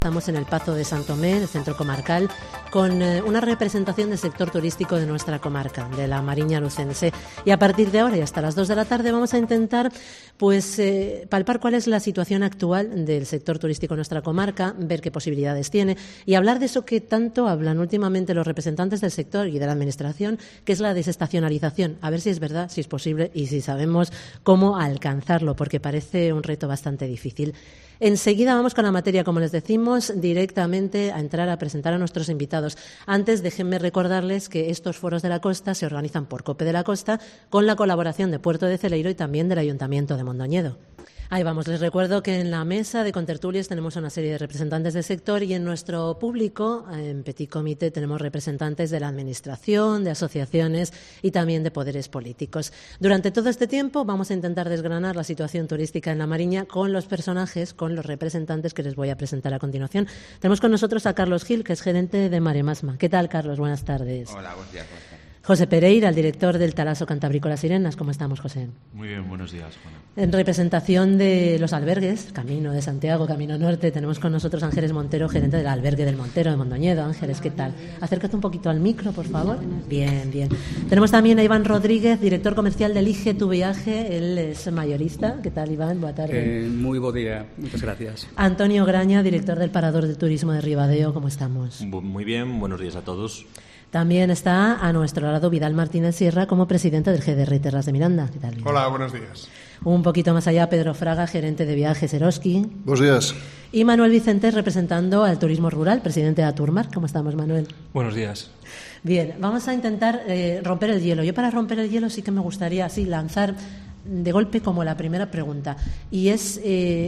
Estamos en el Pazo de Santomé, el centro comarcal, con una representación del sector turístico de nuestra comarca, de la Mariña Lucense. Y a partir de ahora y hasta las 2 de la tarde vamos a intentar palpar cuál es la situación actual del sector turístico en nuestra comarca, ver qué posibilidades tiene y hablar de eso que tanto hablan últimamente los representantes del sector y de la administración, que es la desestacionalización. A ver si es verdad, si es posible y si sabemos cómo alcanzarlo, porque parece un reto bastante difícil. Enseguida vamos con la materia, como les decimos, directamente a entrar a presentar a nuestros invitados. Antes, déjenme recordarles que estos foros de la costa se organizan por COPE de la Costa con la colaboración de Puerto de Celeiro y también del Ayuntamiento de Mondoñedo. Ahí vamos, les recuerdo que en la mesa de contertulias tenemos una serie de representantes del sector y en nuestro público, en Petit Comité, tenemos representantes de la Administración, de asociaciones y también de poderes políticos. Durante todo este tiempo vamos a intentar desgranar la situación turística en la Mariña con los personajes, con los representantes que les voy a presentar a continuación. Tenemos con nosotros a Carlos Gil, que es gerente de Maremasma. ¿Qué tal, Carlos? Buenas tardes. Hola, buenos días. ¿Cómo estás? José Pereira, el director del Talaso Cantábrico Las Sirenas. ¿Cómo estamos, José? Muy bien, buenos días, Juana. En representación de los albergues, Camino de Santiago, Camino Norte, tenemos con nosotros a Ángeles Montero, gerente del albergue del Montero de Mondoñedo. Ángeles, ¿qué tal? Acércate un poquito al micro, por favor. Bien, bien. Tenemos también a Iván Rodríguez, director comercial del IGE Tu Viaje. Él es mayorista. ¿Qué tal, Iván? Buenas tardes. Muy buen día, muchas gracias. Antonio Graña, director del Parador de Turismo de Ribadeo. ¿Cómo estamos? Muy bien, buenos días a todos. También está a nuestro lado Vidal Martínez Sierra como presidente del GDR Terras de Miranda. ¿Qué tal, Vidal? Hola, buenos días. Un poquito más allá, Pedro Fraga, gerente de viajes Eroski. Buenos días. Y Manuel Vicente, representando al turismo rural, presidente de Aturmar. ¿Cómo estamos, Manuel? Buenos días. Bien, vamos a intentar romper el hielo. Yo para romper el hielo sí que me gustaría así lanzar de golpe como la primera pregunta. Y es,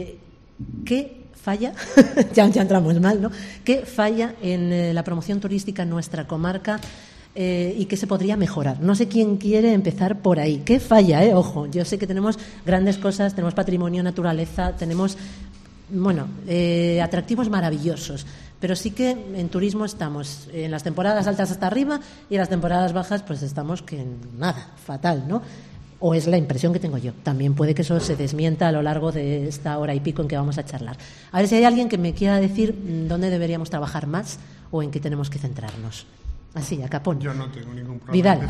¿qué falla? ya entramos mal, ¿no? ¿Qué falla en la promoción turística en nuestra comarca y qué se podría mejorar? No sé quién quiere empezar por ahí. ¿Qué falla? Ojo, yo sé que tenemos grandes cosas, tenemos patrimonio, naturaleza, tenemos, atractivos maravillosos, pero sí que en turismo estamos en las temporadas altas hasta arriba y en las temporadas bajas pues estamos que nada, fatal, ¿no? O es la impresión que tengo yo. También puede que eso se desmienta a lo largo de esta hora y pico en que vamos a charlar. A ver si hay alguien que me quiera decir dónde deberíamos trabajar más o en qué tenemos que centrarnos. Así, a capón. Yo no tengo ningún problema. Vidal.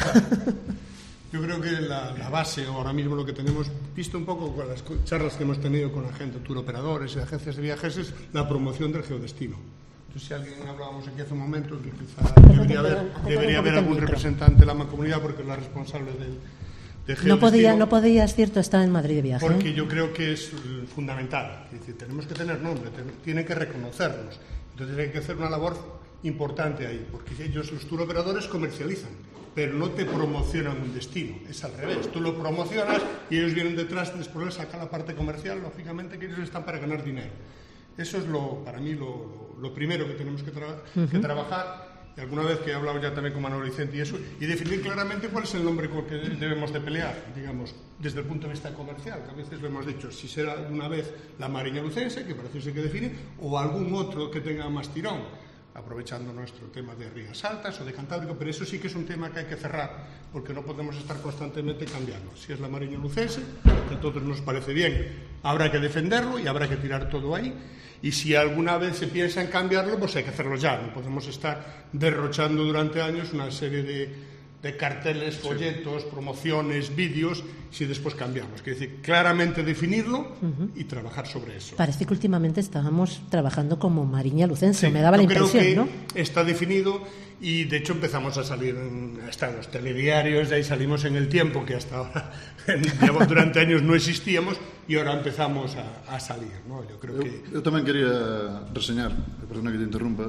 Yo creo que la base, ahora mismo lo que tenemos, visto un poco con las charlas que hemos tenido con la gente, tour operadores y agencias de viajes, es la promoción del geodestino. Entonces, si alguien hablábamos aquí hace un momento, que quizá debería haber algún representante de la mancomunidad, porque es la responsable del no podías, cierto, estar en Madrid de viaje. Porque yo creo que es fundamental. Es decir, tenemos que tener nombre, tienen que reconocernos. Entonces hay que hacer una labor importante ahí, porque ellos, los tour operadores, comercializan, pero no te promocionan un destino, es al revés. Tú lo promocionas y ellos vienen detrás, después les saca la parte comercial, lógicamente que ellos están para ganar dinero. Eso es para mí lo primero que tenemos que trabajar. Y alguna vez que he hablado ya también con Manuel Vicente y eso, y definir claramente cuál es el nombre con el que debemos de pelear, digamos, desde el punto de vista comercial, que a veces lo hemos dicho, si será una vez la Mariña Lucense, que parece ser que define, o algún otro que tenga más tirón, aprovechando nuestro tema de Rías Altas o de Cantábrico, pero eso sí que es un tema que hay que cerrar, porque no podemos estar constantemente cambiando. Si es la Mariña Lucense, que a todos nos parece bien, habrá que defenderlo y habrá que tirar todo ahí. Y si alguna vez se piensa en cambiarlo, pues hay que hacerlo ya. No podemos estar derrochando durante años una serie de carteles, folletos, promociones, vídeos, si después cambiamos. Es decir, claramente definirlo y trabajar sobre eso. Parece que últimamente estábamos trabajando como Mariña Lucense, sí, me daba la impresión, creo que ¿no? Está definido y, de hecho, empezamos a salir hasta en los telediarios, de ahí salimos en El Tiempo, que hasta ahora, durante años no existíamos, y ahora empezamos a salir, ¿no? Eu tamén quería reseñar, perdona que te interrumpa,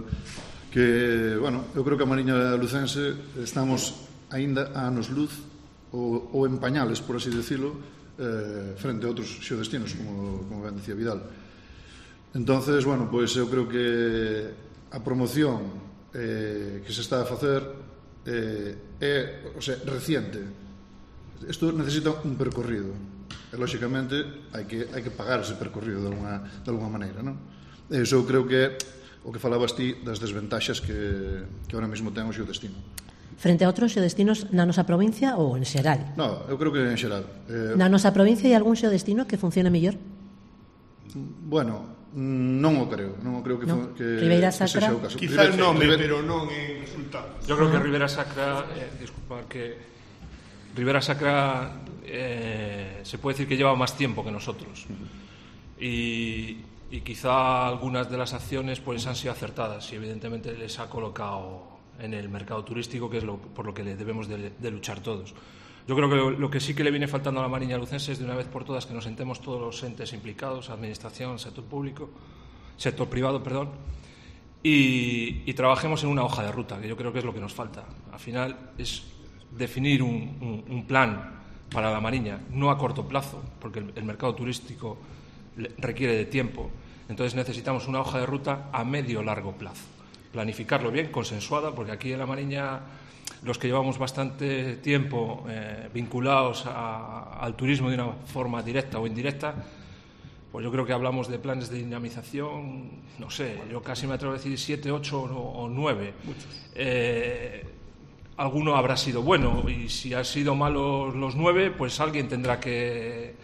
que, eu creo que a Mariña Lucense estamos aínda a anos luz ou en pañales, por así decirlo, frente a outros xeodestinos, como ben decía Vidal. Entonces, pois eu creo que a promoción que se está a facer é reciente. Isto necesita un percorrido e, lóxicamente, hai que pagar ese percorrido de alguma maneira, non? Iso eu creo que é o que falabas ti das desventaxas que ahora mesmo ten o xeodestino. Frente a outros xeodestinos na nosa provincia ou en xeral? No, eu creo que en xeral. Na nosa provincia hai algún xeodestino que funcione mellor? Bueno, non o creo que Ribeira Sacra, sexa o caso. Quizá el nome, pero non en resultados. Yo creo que Ribeira Sacra, Ribeira Sacra se puede decir que lleva más tiempo que nosotros y quizá algunas de las acciones pues han sido acertadas y evidentemente les ha colocado en el mercado turístico, que es por lo que le debemos de luchar todos. Yo creo que lo que sí que le viene faltando a la Mariña lucense es de una vez por todas que nos sentemos todos los entes implicados, administración, sector privado, y trabajemos en una hoja de ruta, que yo creo que es lo que nos falta. Al final es definir un plan para la Mariña, no a corto plazo, porque el mercado turístico requiere de tiempo. Entonces necesitamos una hoja de ruta a medio largo plazo. Planificarlo bien, consensuada, porque aquí en la Mariña los que llevamos bastante tiempo vinculados al turismo de una forma directa o indirecta, pues yo creo que hablamos de planes de dinamización, no sé, yo casi me atrevo a decir 7, 8 o 9. Alguno habrá sido bueno y si han sido malos los 9, pues alguien tendrá que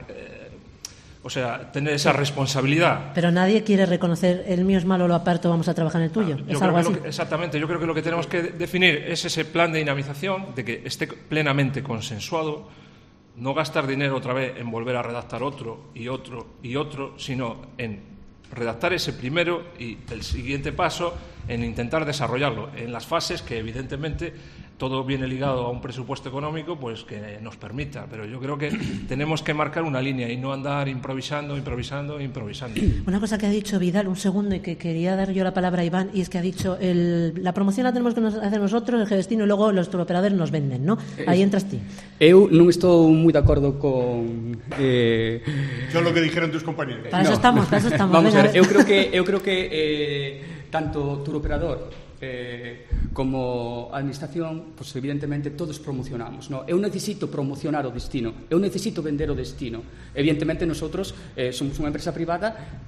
tener esa responsabilidad. Pero nadie quiere reconocer el mío es malo, lo aparto, vamos a trabajar en el tuyo. ¿Es algo así? Exactamente, yo creo que lo que tenemos que definir es ese plan de dinamización, de que esté plenamente consensuado, no gastar dinero otra vez en volver a redactar otro, sino en redactar ese primero y el siguiente paso en intentar desarrollarlo en las fases que evidentemente todo viene ligado a un presupuesto económico pues que nos permita, pero yo creo que tenemos que marcar una línea y no andar improvisando. Una cosa que ha dicho Vidal, un segundo, y que quería dar yo la palabra a Iván, y es que ha dicho la promoción la tenemos que hacer nosotros, el Gedestino, y luego los turoperadores nos venden, ¿no? Aí entras ti. Eu non estou moi de acordo con Yo lo que dijeron tus compañeros. Para eso estamos. Vamos venga, a ver, eu creo que tanto turoperador como administración, pues evidentemente todos promocionamos, ¿no? Eu necesito promocionar o destino, eu necesito vender o destino. Evidentemente nosotros somos unha empresa privada,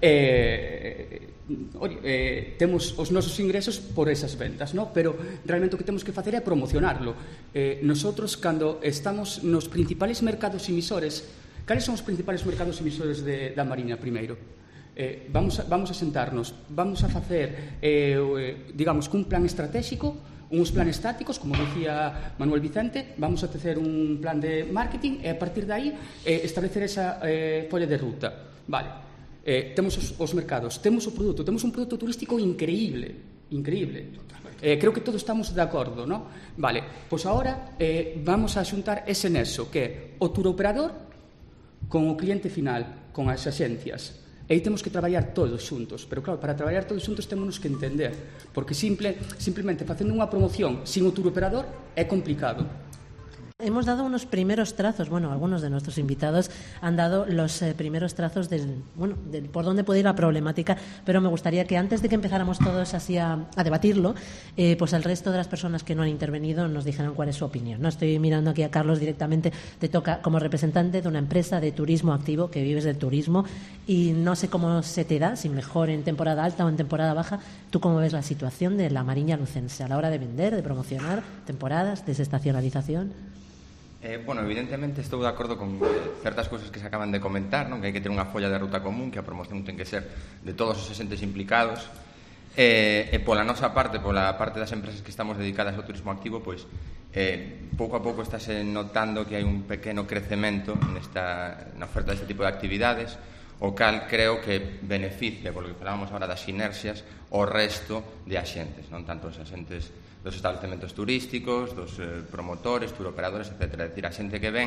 temos os nosos ingresos por esas ventas, ¿no? Pero realmente o que temos que facer é promocionarlo. Nosotros, cando estamos nos principales mercados emisores, cales son os principales mercados emisores da Mariña primeiro? Vamos a sentarnos, vamos a facer digamos que un plan estratégico, uns planes tácticos, como decía Manuel Vicente, vamos a tecer un plan de marketing e a partir de aí establecer esa folla de ruta. Vale, temos os mercados, temos o produto, temos un produto turístico increíble. Creo que todos estamos de acordo, ¿no? Vale, pois agora vamos a xuntar ese nexo que é o turoperador con o cliente final, con as axencias. E aí temos que traballar todos xuntos, pero claro, para traballar todos xuntos temos que entender, porque simplemente facendo unha promoción sin o turoperador é complicado. Hemos dado unos primeros trazos, bueno, algunos de nuestros invitados han dado los primeros trazos del por dónde puede ir la problemática, pero me gustaría que antes de que empezáramos todos así a debatirlo, pues el resto de las personas que no han intervenido nos dijeran cuál es su opinión. No estoy mirando aquí a Carlos directamente, te toca como representante de una empresa de turismo activo, que vives del turismo, y no sé cómo se te da, si mejor en temporada alta o en temporada baja, ¿tú cómo ves la situación de la Mariña lucense a la hora de vender, de promocionar temporadas, desestacionalización? Bueno, evidentemente estou de acordo con certas cousas que se acaban de comentar, non? Que hai que ter unha folla de ruta común, que a promoción ten que ser de todos os entes implicados, e pola nosa parte, pola parte das empresas que estamos dedicadas ao turismo activo, pois pouco a pouco estáse notando que hai un pequeno crecemento na oferta deste tipo de actividades, o cal creo que beneficia, polo que falábamos agora das sinerxias, o resto de axentes, non tanto os axentes dos establecementos turísticos, dos promotores, turoperadores, etc. É dicir, a xente que ven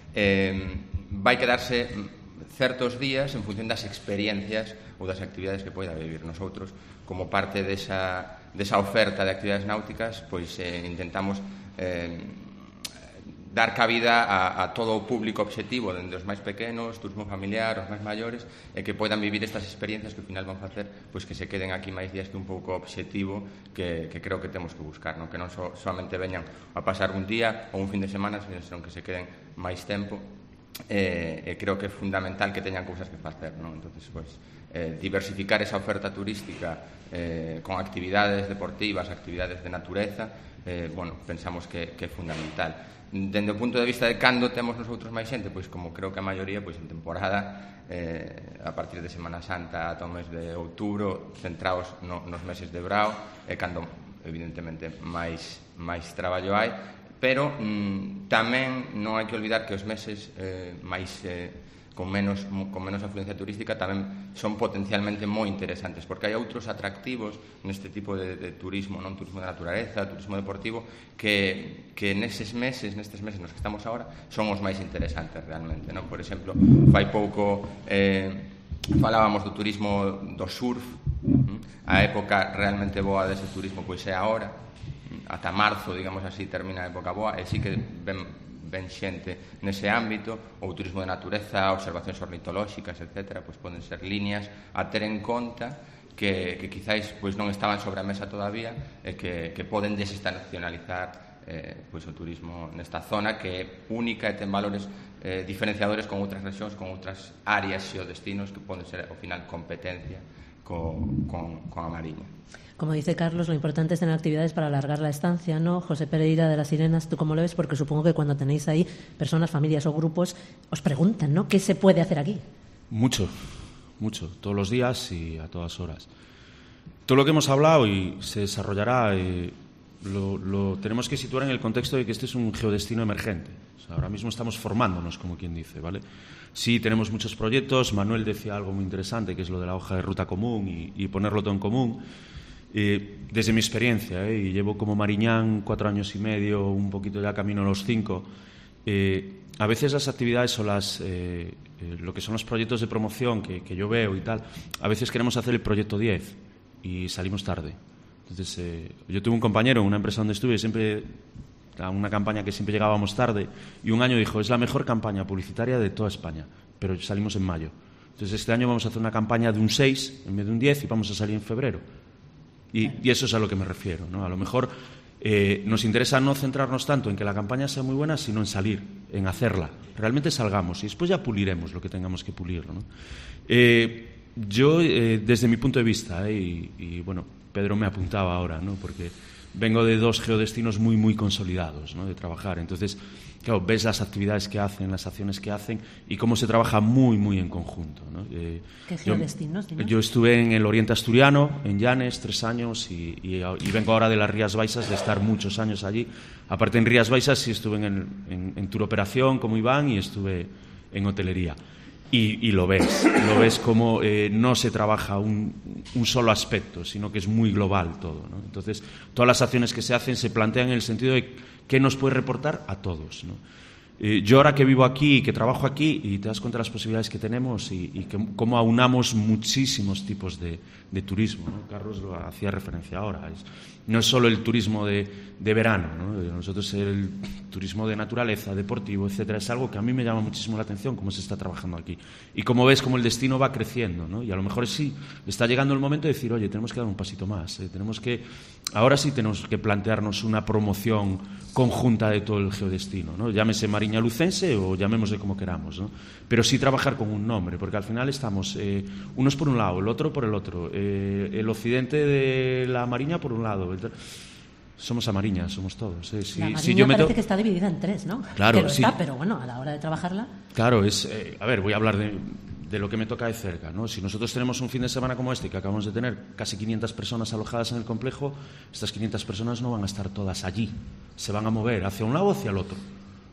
vai quedarse certos días en función das experiencias ou das actividades que poida vivir. Nosotros, como parte desa oferta de actividades náuticas, pois intentamos dar cabida a todo o público obxectivo, dende os máis pequenos, turismo familiar, os máis maiores, e que poidan vivir estas experiencias que ao final van facer pois que se queden aquí máis días que un pouco obxectivo que creo que temos que buscar, non? Que non solamente veñan a pasar un día ou un fin de semana, senón que se queden máis tempo creo que é fundamental que teñan cousas que facer, non? Entonces, pues, diversificar esa oferta turística con actividades deportivas, actividades de natureza, bueno, pensamos que é fundamental. Dende o punto de vista de cando temos nosotros máis xente, pois como creo que a maioría, pois en temporada, a partir de Semana Santa ata o mes de outubro, centrados nos meses de brao, e cando evidentemente máis traballo hai, pero tamén non hai que olvidar que os meses máis con menos afluencia turística tamén son potencialmente moi interesantes, porque hai outros atractivos neste tipo de turismo, non turismo de naturaleza, turismo deportivo, que nestes meses nos que estamos agora son os máis interesantes realmente, non? Por exemplo, fai pouco falábamos do turismo do surf, a época realmente boa dese turismo pois é agora, ata marzo, digamos así, termina a época boa, e sí que ven xente nese ámbito, ou turismo de natureza, observacións ornitolóxicas, etc., pois poden ser líneas a ter en conta que quizáis pois non estaban sobre a mesa todavía e que poden desestacionalizar pois o turismo nesta zona que é única e ten valores diferenciadores con outras rexións, con outras áreas e destinos que poden ser, ao final, competencia con a Mariña. Como dice Carlos, lo importante es tener actividades para alargar la estancia, ¿no? José Pereira de las Sirenas, ¿tú cómo lo ves? Porque supongo que cuando tenéis ahí personas, familias o grupos, os preguntan, ¿no? ¿Qué se puede hacer aquí? Mucho, todos los días y a todas horas. Todo lo que hemos hablado y se desarrollará, lo tenemos que situar en el contexto de que este es un geodestino emergente. O sea, ahora mismo estamos formándonos, como quien dice, ¿vale? Sí, tenemos muchos proyectos. Manuel decía algo muy interesante, que es lo de la hoja de ruta común y ponerlo todo en común. Desde mi experiencia, y llevo como mariñán 4 años y medio, un poquito ya camino a los 5, a veces las actividades o lo que son los proyectos de promoción que yo veo y tal, a veces queremos hacer el proyecto 10 y salimos tarde. Entonces, yo tuve un compañero en una empresa donde estuve, siempre a una campaña que siempre llegábamos tarde, y un año dijo, es la mejor campaña publicitaria de toda España, pero salimos en mayo. Entonces, este año vamos a hacer una campaña de un 6 en vez de un 10 y vamos a salir en febrero. Y eso es a lo que me refiero, ¿no? A lo mejor nos interesa no centrarnos tanto en que la campaña sea muy buena, sino en salir, en hacerla. Realmente salgamos y después ya puliremos lo que tengamos que pulir, ¿no? Yo, desde mi punto de vista, y bueno, Pedro me apuntaba ahora, ¿no? Porque vengo de 2 geodestinos muy, muy consolidados, ¿no? De trabajar. Entonces, claro, ves las actividades que hacen, las acciones que hacen y cómo se trabaja muy, muy en conjunto, ¿no? ¿Qué geodestinos? Yo estuve en el Oriente Asturiano, en Llanes, 3 años y vengo ahora de las Rías Baixas, de estar muchos años allí. Aparte, en Rías Baixas sí estuve en turoperación como Iván y estuve en hotelería. Y lo ves como no se trabaja un solo aspecto, sino que es muy global todo, ¿no? Entonces, todas las acciones que se hacen se plantean en el sentido de qué nos puede reportar a todos, ¿no? Yo ahora que vivo aquí y que trabajo aquí, y te das cuenta de las posibilidades que tenemos y cómo aunamos muchísimos tipos de turismo, ¿no? Carlos lo hacía referencia ahora. No es solo el turismo de verano, ¿no? Nosotros el turismo de naturaleza, deportivo, etcétera, es algo que a mí me llama muchísimo la atención cómo se está trabajando aquí. Y cómo ves cómo el destino va creciendo, ¿no? Y a lo mejor sí, está llegando el momento de decir, oye, tenemos que dar un pasito más, ahora sí tenemos que plantearnos una promoción conjunta de todo el geodestino, ¿no? Llámese Mariña Lucense o llamémosle como queramos, ¿no? Pero sí trabajar con un nombre, porque al final estamos unos por un lado, el otro por el otro, el occidente de la Mariña por un lado. Somos a Mariña, somos todos. La Mariña parece que está dividida en 3, ¿no? Claro, sí. Pero bueno, a la hora de trabajarla... Claro, a ver, voy a hablar de lo que me toca de cerca, ¿no? Si nosotros tenemos un fin de semana como este, que acabamos de tener casi 500 personas alojadas en el complejo, estas 500 personas no van a estar todas allí, se van a mover hacia un lado o hacia el otro.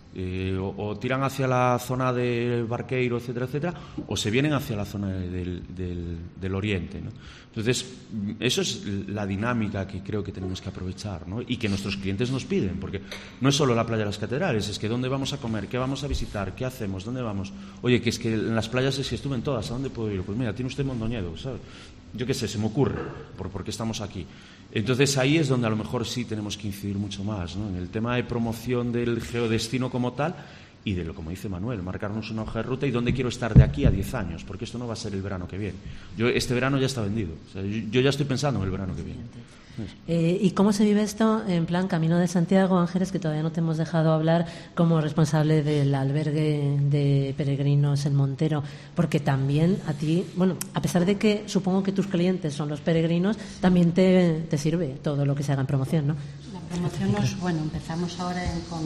O tiran hacia la zona de Barqueiro, etcétera, etcétera, o se vienen hacia la zona del oriente, ¿no? Entonces, eso es la dinámica que creo que tenemos que aprovechar, ¿no? Y que nuestros clientes nos piden, porque no es solo la playa de las Catedrales, es que dónde vamos a comer, qué vamos a visitar, qué hacemos, dónde vamos. Oye, que es que en las playas es que estuve en todas, ¿a dónde puedo ir? Pues mira, tiene usted Mondoñedo, ¿sabe? Yo qué sé, se me ocurre, por qué estamos aquí. Entonces ahí es donde a lo mejor sí tenemos que incidir mucho más, ¿no? En el tema de promoción del geodestino como tal y de lo, como dice Manuel, marcarnos una hoja de ruta y dónde quiero estar de aquí a 10 años, porque esto no va a ser el verano que viene. Este verano ya está vendido. O sea, yo ya estoy pensando en el verano que viene. ¿Y cómo se vive esto en plan Camino de Santiago, Ángeles, que todavía no te hemos dejado hablar como responsable del albergue de peregrinos en Montero? Porque también a ti, bueno, a pesar de que supongo que tus clientes son los peregrinos, también te sirve todo lo que se haga en promoción, ¿no? La promoción empezamos ahora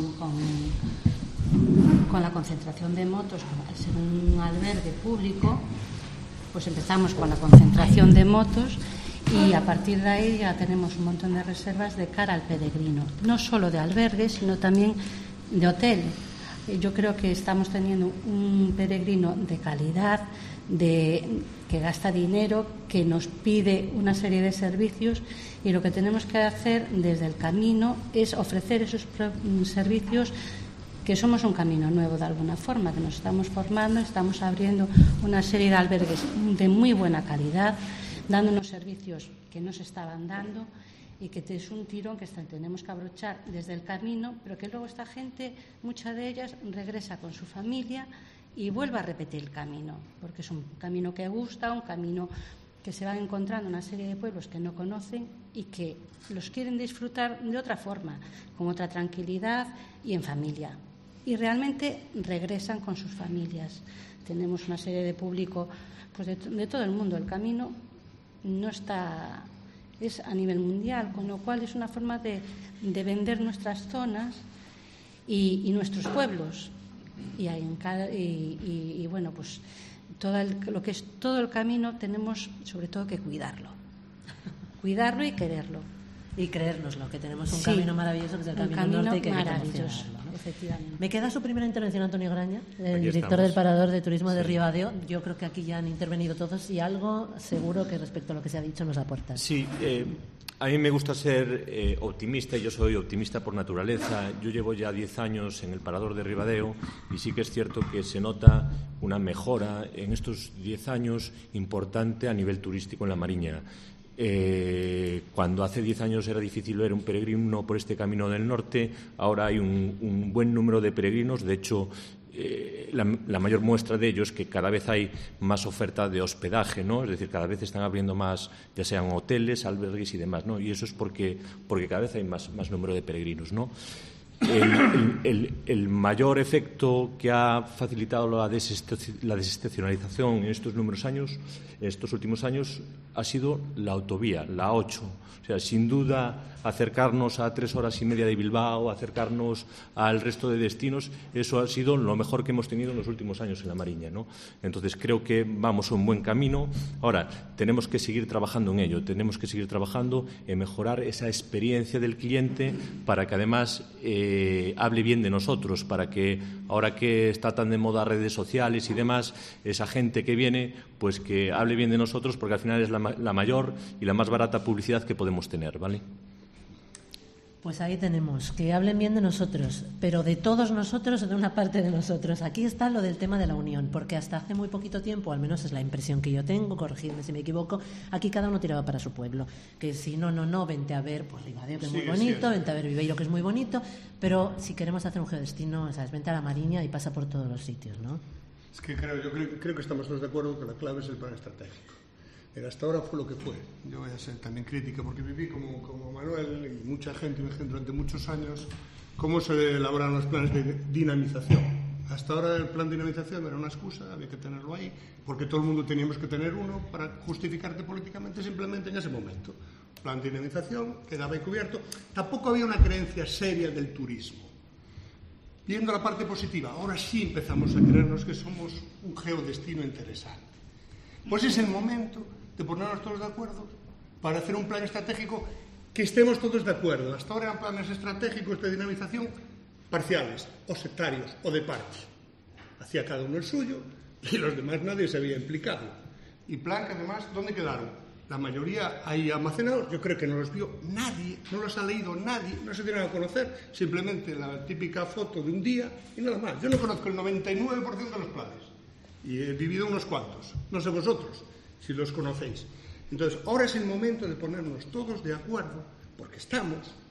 con la concentración de motos, al ser un albergue público, pues empezamos con la concentración de motos. Y a partir de ahí ya tenemos un montón de reservas de cara al peregrino, no solo de albergues, sino también de hotel. Yo creo que estamos teniendo un peregrino de calidad, que gasta dinero, que nos pide una serie de servicios, y lo que tenemos que hacer desde el camino es ofrecer esos servicios, que somos un camino nuevo de alguna forma, que nos estamos formando, estamos abriendo una serie de albergues de muy buena calidad, dando unos servicios que no se estaban dando, y que es un tirón que tenemos que abrochar desde el camino, pero que luego esta gente, mucha de ellas, regresa con su familia y vuelve a repetir el camino, porque es un camino que gusta, un camino que se van encontrando una serie de pueblos que no conocen y que los quieren disfrutar de otra forma, con otra tranquilidad y en familia. Y realmente regresan con sus familias. Tenemos una serie de público pues de todo el mundo. El camino no está, es a nivel mundial, con lo cual es una forma de vender nuestras zonas y nuestros pueblos. Y bueno, pues lo que es todo el camino tenemos sobre todo que cuidarlo y quererlo. Y creérnoslo, que tenemos un camino maravilloso, que es el Camino Norte, y que hay que promocionarlo, ¿no? Efectivamente. Me queda su primera intervención, Antonio Graña, el director del Parador de Turismo de Ribadeo. Yo creo que aquí ya han intervenido todos y algo seguro que respecto a lo que se ha dicho nos aporta. Sí, a mí me gusta ser optimista, y yo soy optimista por naturaleza. Yo llevo ya 10 años en el Parador de Ribadeo y sí que es cierto que se nota una mejora en estos 10 años importante a nivel turístico en la Mariña. Cuando hace 10 años era difícil ver un peregrino por este camino del norte, ahora hay un buen número de peregrinos. De hecho, la mayor muestra de ello es que cada vez hay más oferta de hospedaje, ¿no? Es decir, cada vez están abriendo más, ya sean hoteles, albergues y demás, ¿no? Y eso es porque cada vez hay más número de peregrinos, ¿no? El mayor efecto que ha facilitado la desestacionalización en estos últimos años, ha sido la autovía, la 8. O sea, sin duda, acercarnos a 3 horas y media de Bilbao, acercarnos al resto de destinos, eso ha sido lo mejor que hemos tenido en los últimos años en la Mariña, ¿no? Entonces, creo que vamos a un buen camino. Ahora, tenemos que seguir trabajando en ello, tenemos que seguir trabajando en mejorar esa experiencia del cliente para que, además, hable bien de nosotros, para que, ahora que está tan de moda redes sociales y demás, esa gente que viene, pues que hable bien de nosotros, porque al final es la mayor y la más barata publicidad que podemos tener, ¿vale? Pues ahí tenemos, que hablen bien de nosotros, pero de todos nosotros o de una parte de nosotros. Aquí está lo del tema de la unión, porque hasta hace muy poquito tiempo, al menos es la impresión que yo tengo, corregidme si me equivoco, aquí cada uno tiraba para su pueblo. Que si no, vente a ver pues Ribadeo, que es muy bonito, vente a ver Viveiro, que es muy bonito, pero si queremos hacer un geodestino, ¿sabes? Vente a la Mariña y pasa por todos los sitios, ¿no? Es que creo que estamos todos de acuerdo que la clave es el plan estratégico. Pero hasta ahora fue lo que fue. Yo voy a ser también crítica porque viví como Manuel y mucha gente durante muchos años cómo se elaboran los planes de dinamización. Hasta ahora el plan de dinamización era una excusa, había que tenerlo ahí, porque todo el mundo teníamos que tener uno para justificarte políticamente simplemente en ese momento. Plan de dinamización quedaba encubierto. Tampoco había una creencia seria del turismo. Viendo la parte positiva, ahora sí empezamos a creernos que somos un geodestino interesante. Pues es el momento de ponernos todos de acuerdo para hacer un plan estratégico que estemos todos de acuerdo. Hasta ahora eran planes estratégicos de dinamización parciales, o sectarios, o de parte. Hacía cada uno el suyo y los demás nadie se había implicado. Y plan que además, ¿dónde quedaron? La mayoría ahí almacenados, yo creo que no los vio nadie, no los ha leído nadie, no se tienen a conocer, simplemente la típica foto de un día y nada más. Yo no conozco el 99% de los planes y he vivido unos cuantos, no sé vosotros si los conocéis. Entonces, ahora es el momento de ponernos todos de acuerdo, porque estamos,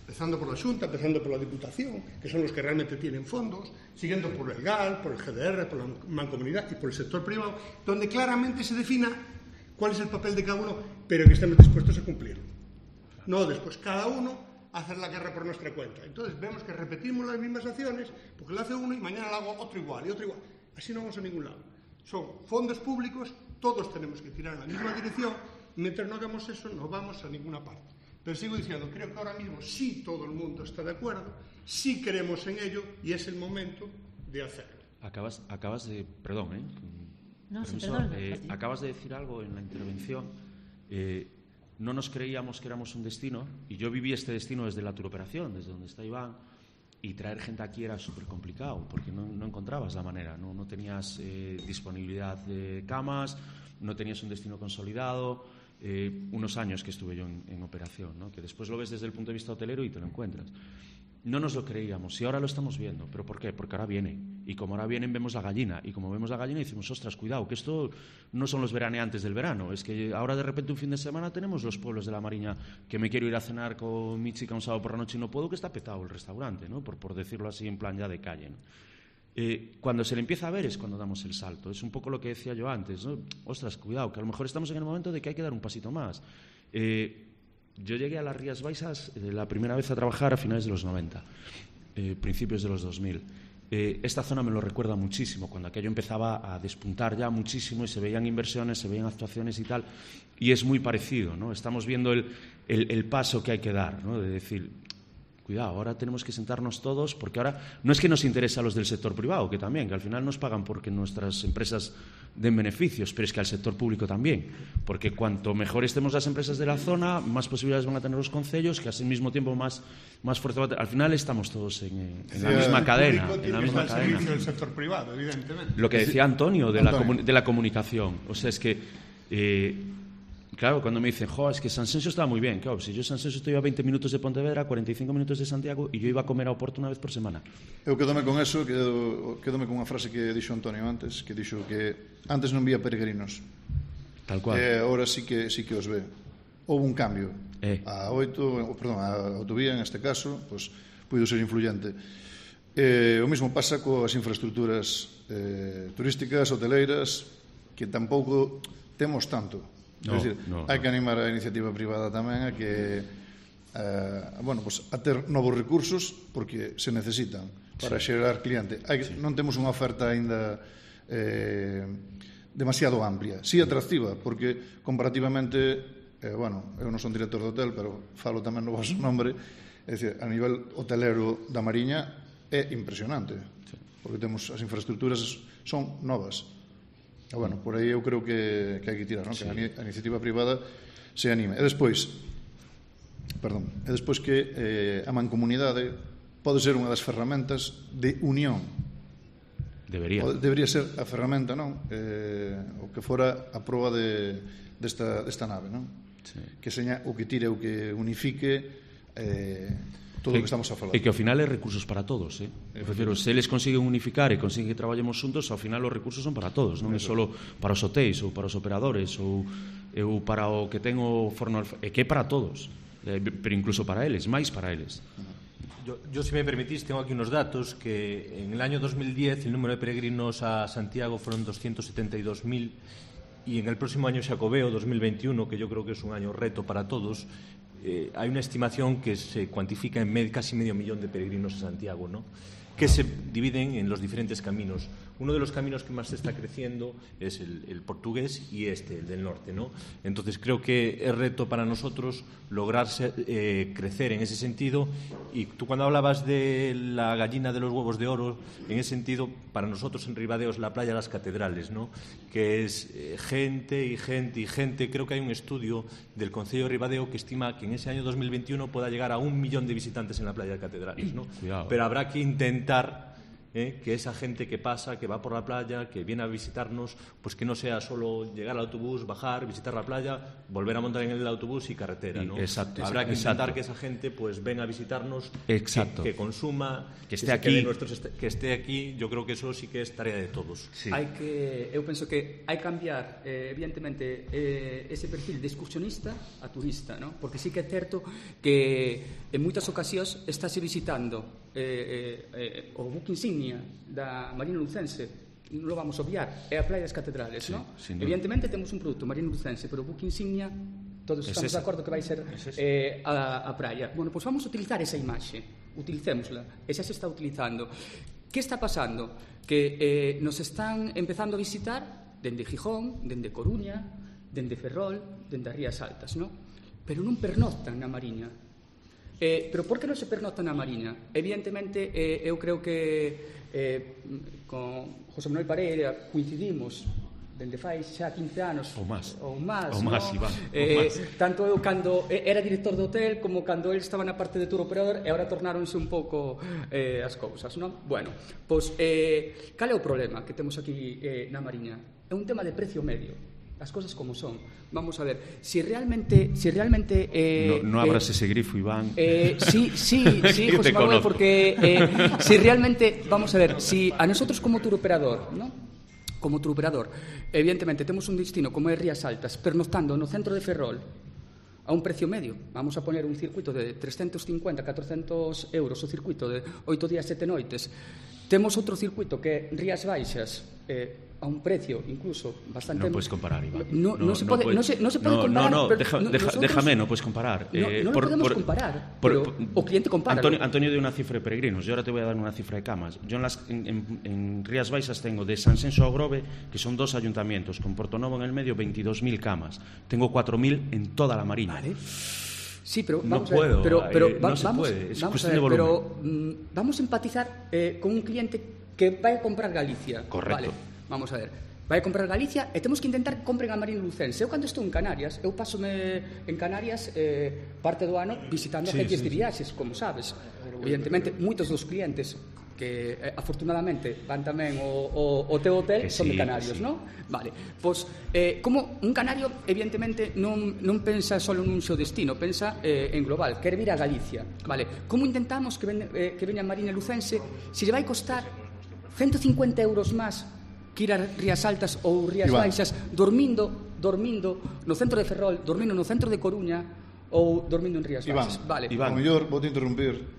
empezando por la Xunta, empezando por la Diputación, que son los que realmente tienen fondos, siguiendo por el GAL, por el GDR, por la Mancomunidad y por el sector privado, donde claramente se defina cuál es el papel de cada uno, pero que estemos dispuestos a cumplirlo. No después cada uno hacer la guerra por nuestra cuenta. Entonces vemos que repetimos las mismas acciones, porque lo hace uno y mañana lo hago otro igual y otro igual. Así no vamos a ningún lado. Son fondos públicos, todos tenemos que tirar en la misma dirección. Mientras no hagamos eso, no vamos a ninguna parte. Pero sigo diciendo, creo que ahora mismo sí todo el mundo está de acuerdo, sí creemos en ello y es el momento de hacerlo. Acabas de... Perdón, ¿eh? No, sí, Permiso, perdón. acabas de decir algo en la intervención. No nos creíamos que éramos un destino, y yo viví este destino desde la turoperación, desde donde está Iván, y traer gente aquí era súper complicado, porque no encontrabas la manera, no tenías disponibilidad de camas, no tenías un destino consolidado. Unos años que estuve yo en operación, ¿no? Que después lo ves desde el punto de vista hotelero y te lo encuentras. No nos lo creíamos y ahora lo estamos viendo. ¿Pero por qué? Porque ahora viene. Y como ahora vienen, vemos la gallina. Y como vemos la gallina, decimos, ostras, cuidado, que esto no son los veraneantes del verano. Es que ahora de repente un fin de semana tenemos los pueblos de la Mariña, que me quiero ir a cenar con mi chica un sábado por la noche y no puedo, que está petado el restaurante, ¿no? Por decirlo así en plan ya de calle, ¿no? Cuando se le empieza a ver es cuando damos el salto. Es un poco lo que decía yo antes, ¿no? Ostras, cuidado, que a lo mejor estamos en el momento de que hay que dar un pasito más. Yo llegué a las Rías Baixas la primera vez a trabajar a finales de los 90, principios de los 2000. Esta zona me lo recuerda muchísimo, cuando aquello empezaba a despuntar ya muchísimo y se veían inversiones, se veían actuaciones y tal, y es muy parecido, ¿no? Estamos viendo el paso que hay que dar, ¿no? De decir, cuidado, ahora tenemos que sentarnos todos, porque ahora no es que nos interese a los del sector privado, que también, que al final nos pagan porque nuestras empresas den beneficios, pero es que al sector público también, porque cuanto mejor estemos las empresas de la zona, más posibilidades van a tener los concellos, que al mismo tiempo más fuerza va a tener. Al final estamos todos en la misma cadena. En la misma cadena. Servicio del sector privado, evidentemente. Lo que decía Antonio de la comunicación, o sea, es que claro, cuando me dicen, es que Sanxenxo estaba muy bien. Claro, si yo Sanxenxo estoy a 20 minutos de Pontevedra, 45 minutos de Santiago, e yo iba a comer ao Porto unha vez por semana. Eu quedome con eso, quedome con unha frase que dixo Antonio antes, que dixo que antes non vía peregrinos. Tal cual. Ahora sí que os ve. Houve un cambio. A autovía, en este caso, pues, puido ser influyente. O mesmo pasa coas infraestructuras turísticas, hoteleiras, que tampouco temos tanto. Hai que animar a iniciativa privada tamén a que a ter novos recursos, porque se necesitan para xerar cliente. Non temos unha oferta aínda demasiado amplia, si atractiva, porque comparativamente eu non son director de hotel, pero falo tamén no vosso nombre, é dicir, a nivel hotelero da Mariña é impresionante, porque temos as infraestructuras son novas. Por aí eu creo que hai que tirar, non? Que a iniciativa privada se anime. E despois que a mancomunidade pode ser unha das ferramentas de unión. Debería ser a ferramenta, non? O que fora a proba desta nave, non? Sí. Que seña o que tire, o que unifique todo o que estamos a falar. E que ao final é recursos para todos, Prefiro, se eles consiguen unificar e consiguen que traballemos xuntos, ao final os recursos son para todos, non é só para os hotéis ou para os operadores ou para o que ten o forno, é que é para todos, pero incluso para eles, máis para eles. Yo, si me permitís, tengo aquí unos datos que en el año 2010 el número de peregrinos a Santiago fueron 272.000 y en el próximo año Xacobeo, 2021, que yo creo que es un año reto para todos, hay una estimación que se cuantifica en casi 500.000 de peregrinos a Santiago, ¿no? Que se dividen en los diferentes caminos. Uno de los caminos que más está creciendo es el portugués y el del norte, ¿no? Entonces creo que es reto para nosotros lograr crecer en ese sentido. Y tú cuando hablabas de la gallina de los huevos de oro, en ese sentido, para nosotros en Ribadeo es la playa de las catedrales, ¿no? Que es gente y gente y gente. Creo que hay un estudio del Concello de Ribadeo que estima que en ese año 2021 pueda llegar a 1 millón de visitantes en la playa de catedrales, ¿no? Cuidado. Pero habrá que intentar que esa gente que pasa, que va por la playa, que viene a visitarnos, pues que no sea solo llegar al autobús, bajar, visitar la playa, volver a montar en el autobús y carretera, ¿no? Exacto. Habrá que intentar que esa gente pues venga a visitarnos, que consuma, que esté aquí, que esté aquí. Yo creo que eso sí que es tarea de todos. Sí. Eu penso que hai que cambiar evidentemente ese perfil de excursionista a turista, ¿no? Porque sí que é certo que en moitas ocasións estáse visitando o buque insignia da Marina Lucense, non lo vamos a obviar, é a Praia das Catedrales, sí, ¿no? Evidentemente temos un produto Marina Lucense, pero o buque insignia todos estamos de acordo que vai ser a praia. Bueno, pois vamos a utilizar esa imaxe, utilicémosla, e xa se está utilizando. Que está pasando? Que nos están empezando a visitar dende Gijón, dende Coruña, dende Ferrol, dende as Rías Altas, ¿no? Pero non pernoctan na Mariña. Pero por que non se pernoctan na Mariña? Evidentemente, eu creo que con José Manuel Pareira coincidimos dende fai xa 15 anos ou máis, tanto eu cando era director do hotel como cando ele estaba na parte de tour operador, e agora tornáronse un pouco as cousas, non? Bueno, pois cal é o problema que temos aquí na Mariña? É un tema de precio medio, as cousas como son. Vamos a ver, si realmente no abras ese grifo, Iván. Sí, José Manuel, porque si realmente, vamos a ver, si a nosotros como tour operador, ¿no? Como tour operador, evidentemente temos un destino como é Rías Altas, pernoctando no centro de Ferrol a un precio medio. Vamos a poner un circuito de 350, 400 euros, o circuito de 8 días, 7 noites. Temos outro circuito que é Rías Baixas, a un precio incluso bastante... No puedes comparar, Iván. No se puede comparar. Déjame, no puedes comparar. No podemos comparar, pero o cliente compara. Antonio dio una cifra de peregrinos, yo ahora te voy a dar una cifra de camas. Yo en Rías Baixas tengo de San Senso a Grove, que son 2 ayuntamientos, con Portonovo en el medio, 22.000 camas. Tengo 4.000 en toda la Mariña. Vale. Sí, pero vamos a ver, vamos a empatizar con un cliente que vai a comprar Galicia. Correcto. Vale, vamos a ver. Vai a comprar Galicia e temos que intentar que compren a Marina Lucense. Eu cando estou en Canarias, eu pásome en Canarias parte do ano visitando agencias de viaxes, como sabes. Evidentemente, moitos dos clientes que afortunadamente van tamén o teu hotel son de canarios, non? Vale, pois como un canario evidentemente non pensa só nun seu destino, pensa en global, quere vir a Galicia, vale? Como intentamos que veña a Marina Lucense se lle vai costar 150 euros máis que ir a Rías Altas ou Rías Baixas dormindo no centro de Ferrol, dormindo no centro de Coruña ou dormindo en Rías Baixas? Vale. Iván, o mellor, vou te interrumpir,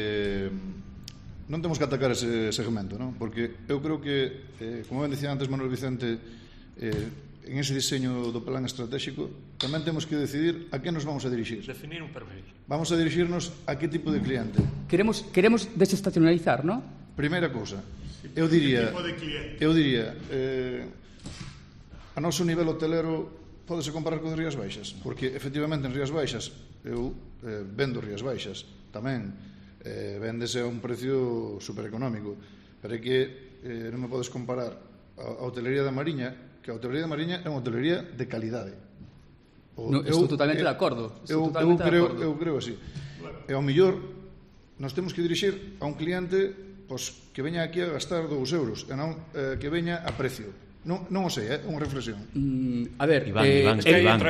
non temos que atacar ese segmento, non? Porque eu creo que, como ben dicía antes Manuel Vicente, en ese diseño do plan estratégico tamén temos que decidir a que nos vamos a dirixir. Definir un perfil. Vamos a dirixirnos a que tipo de cliente. Queremos desestacionalizar, non? Primeira cousa, eu diría a noso nivel hotelero pódese comparar con Rías Baixas, porque efectivamente en Rías Baixas eu vendo Rías Baixas tamén véndese a un precio supereconómico, pero é que non me podes comparar a hotelería da Mariña, que a hotelería da Mariña é unha hotelería de calidade. Estou totalmente de acordo. Eu creo así. E ao mellor nos temos que dirixir a un cliente que veña aquí a gastar 2 euros e non que veña a precio. Non o sei, é unha reflexión. A ver, Iván.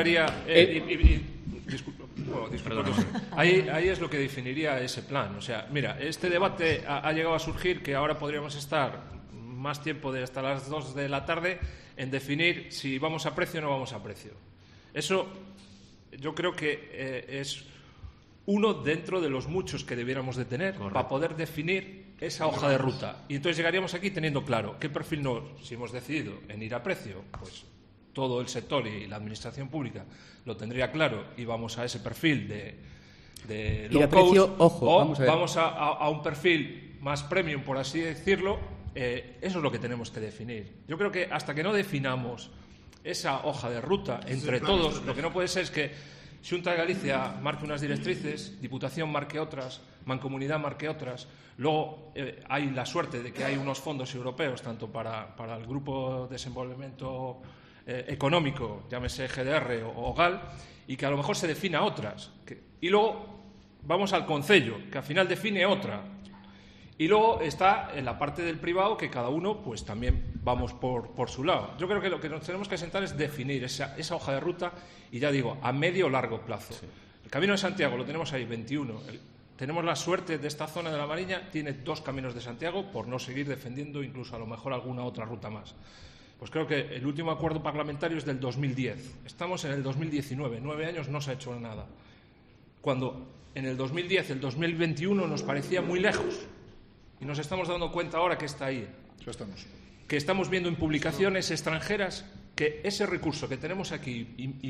Ahí es lo que definiría ese plan. O sea, mira, este debate ha llegado a surgir que ahora podríamos estar más tiempo de hasta las 2 de la tarde en definir si vamos a precio o no vamos a precio. Eso yo creo que es uno dentro de los muchos que debiéramos de tener. Correcto. Para poder definir esa hoja de ruta. Y entonces llegaríamos aquí teniendo claro qué perfil si hemos decidido en ir a precio, pues todo el sector y la administración pública lo tendría claro y vamos a ese perfil de low cost, vamos a un perfil más premium, por así decirlo. Eso es lo que tenemos que definir. Yo creo que hasta que no definamos esa hoja de ruta entre todos, lo que no puede ser es que Xunta de Galicia marque unas directrices, Diputación marque otras, Mancomunidad marque otras. Luego hay la suerte de que hay unos fondos europeos, tanto para el Grupo de Desenvolvimiento Económico, llámese GDR o GAL, y que a lo mejor se defina otras. Y luego vamos al Concello, que al final define otra. Y luego está en la parte del privado que cada uno pues también vamos por su lado. Yo creo que lo que nos tenemos que sentar es definir esa hoja de ruta y ya digo, a medio o largo plazo. Sí. El Camino de Santiago lo tenemos ahí, 21. Tenemos la suerte de esta zona de la Mariña, tiene 2 caminos de Santiago por no seguir defendiendo incluso a lo mejor alguna otra ruta más. Pues creo que el último acuerdo parlamentario es del 2010. Estamos en el 2019, 9 años no se ha hecho nada. Cuando en el 2010, el 2021 nos parecía muy lejos. Y nos estamos dando cuenta ahora que está ahí. Ya estamos. Que estamos viendo en publicaciones extranjeras que ese recurso que tenemos aquí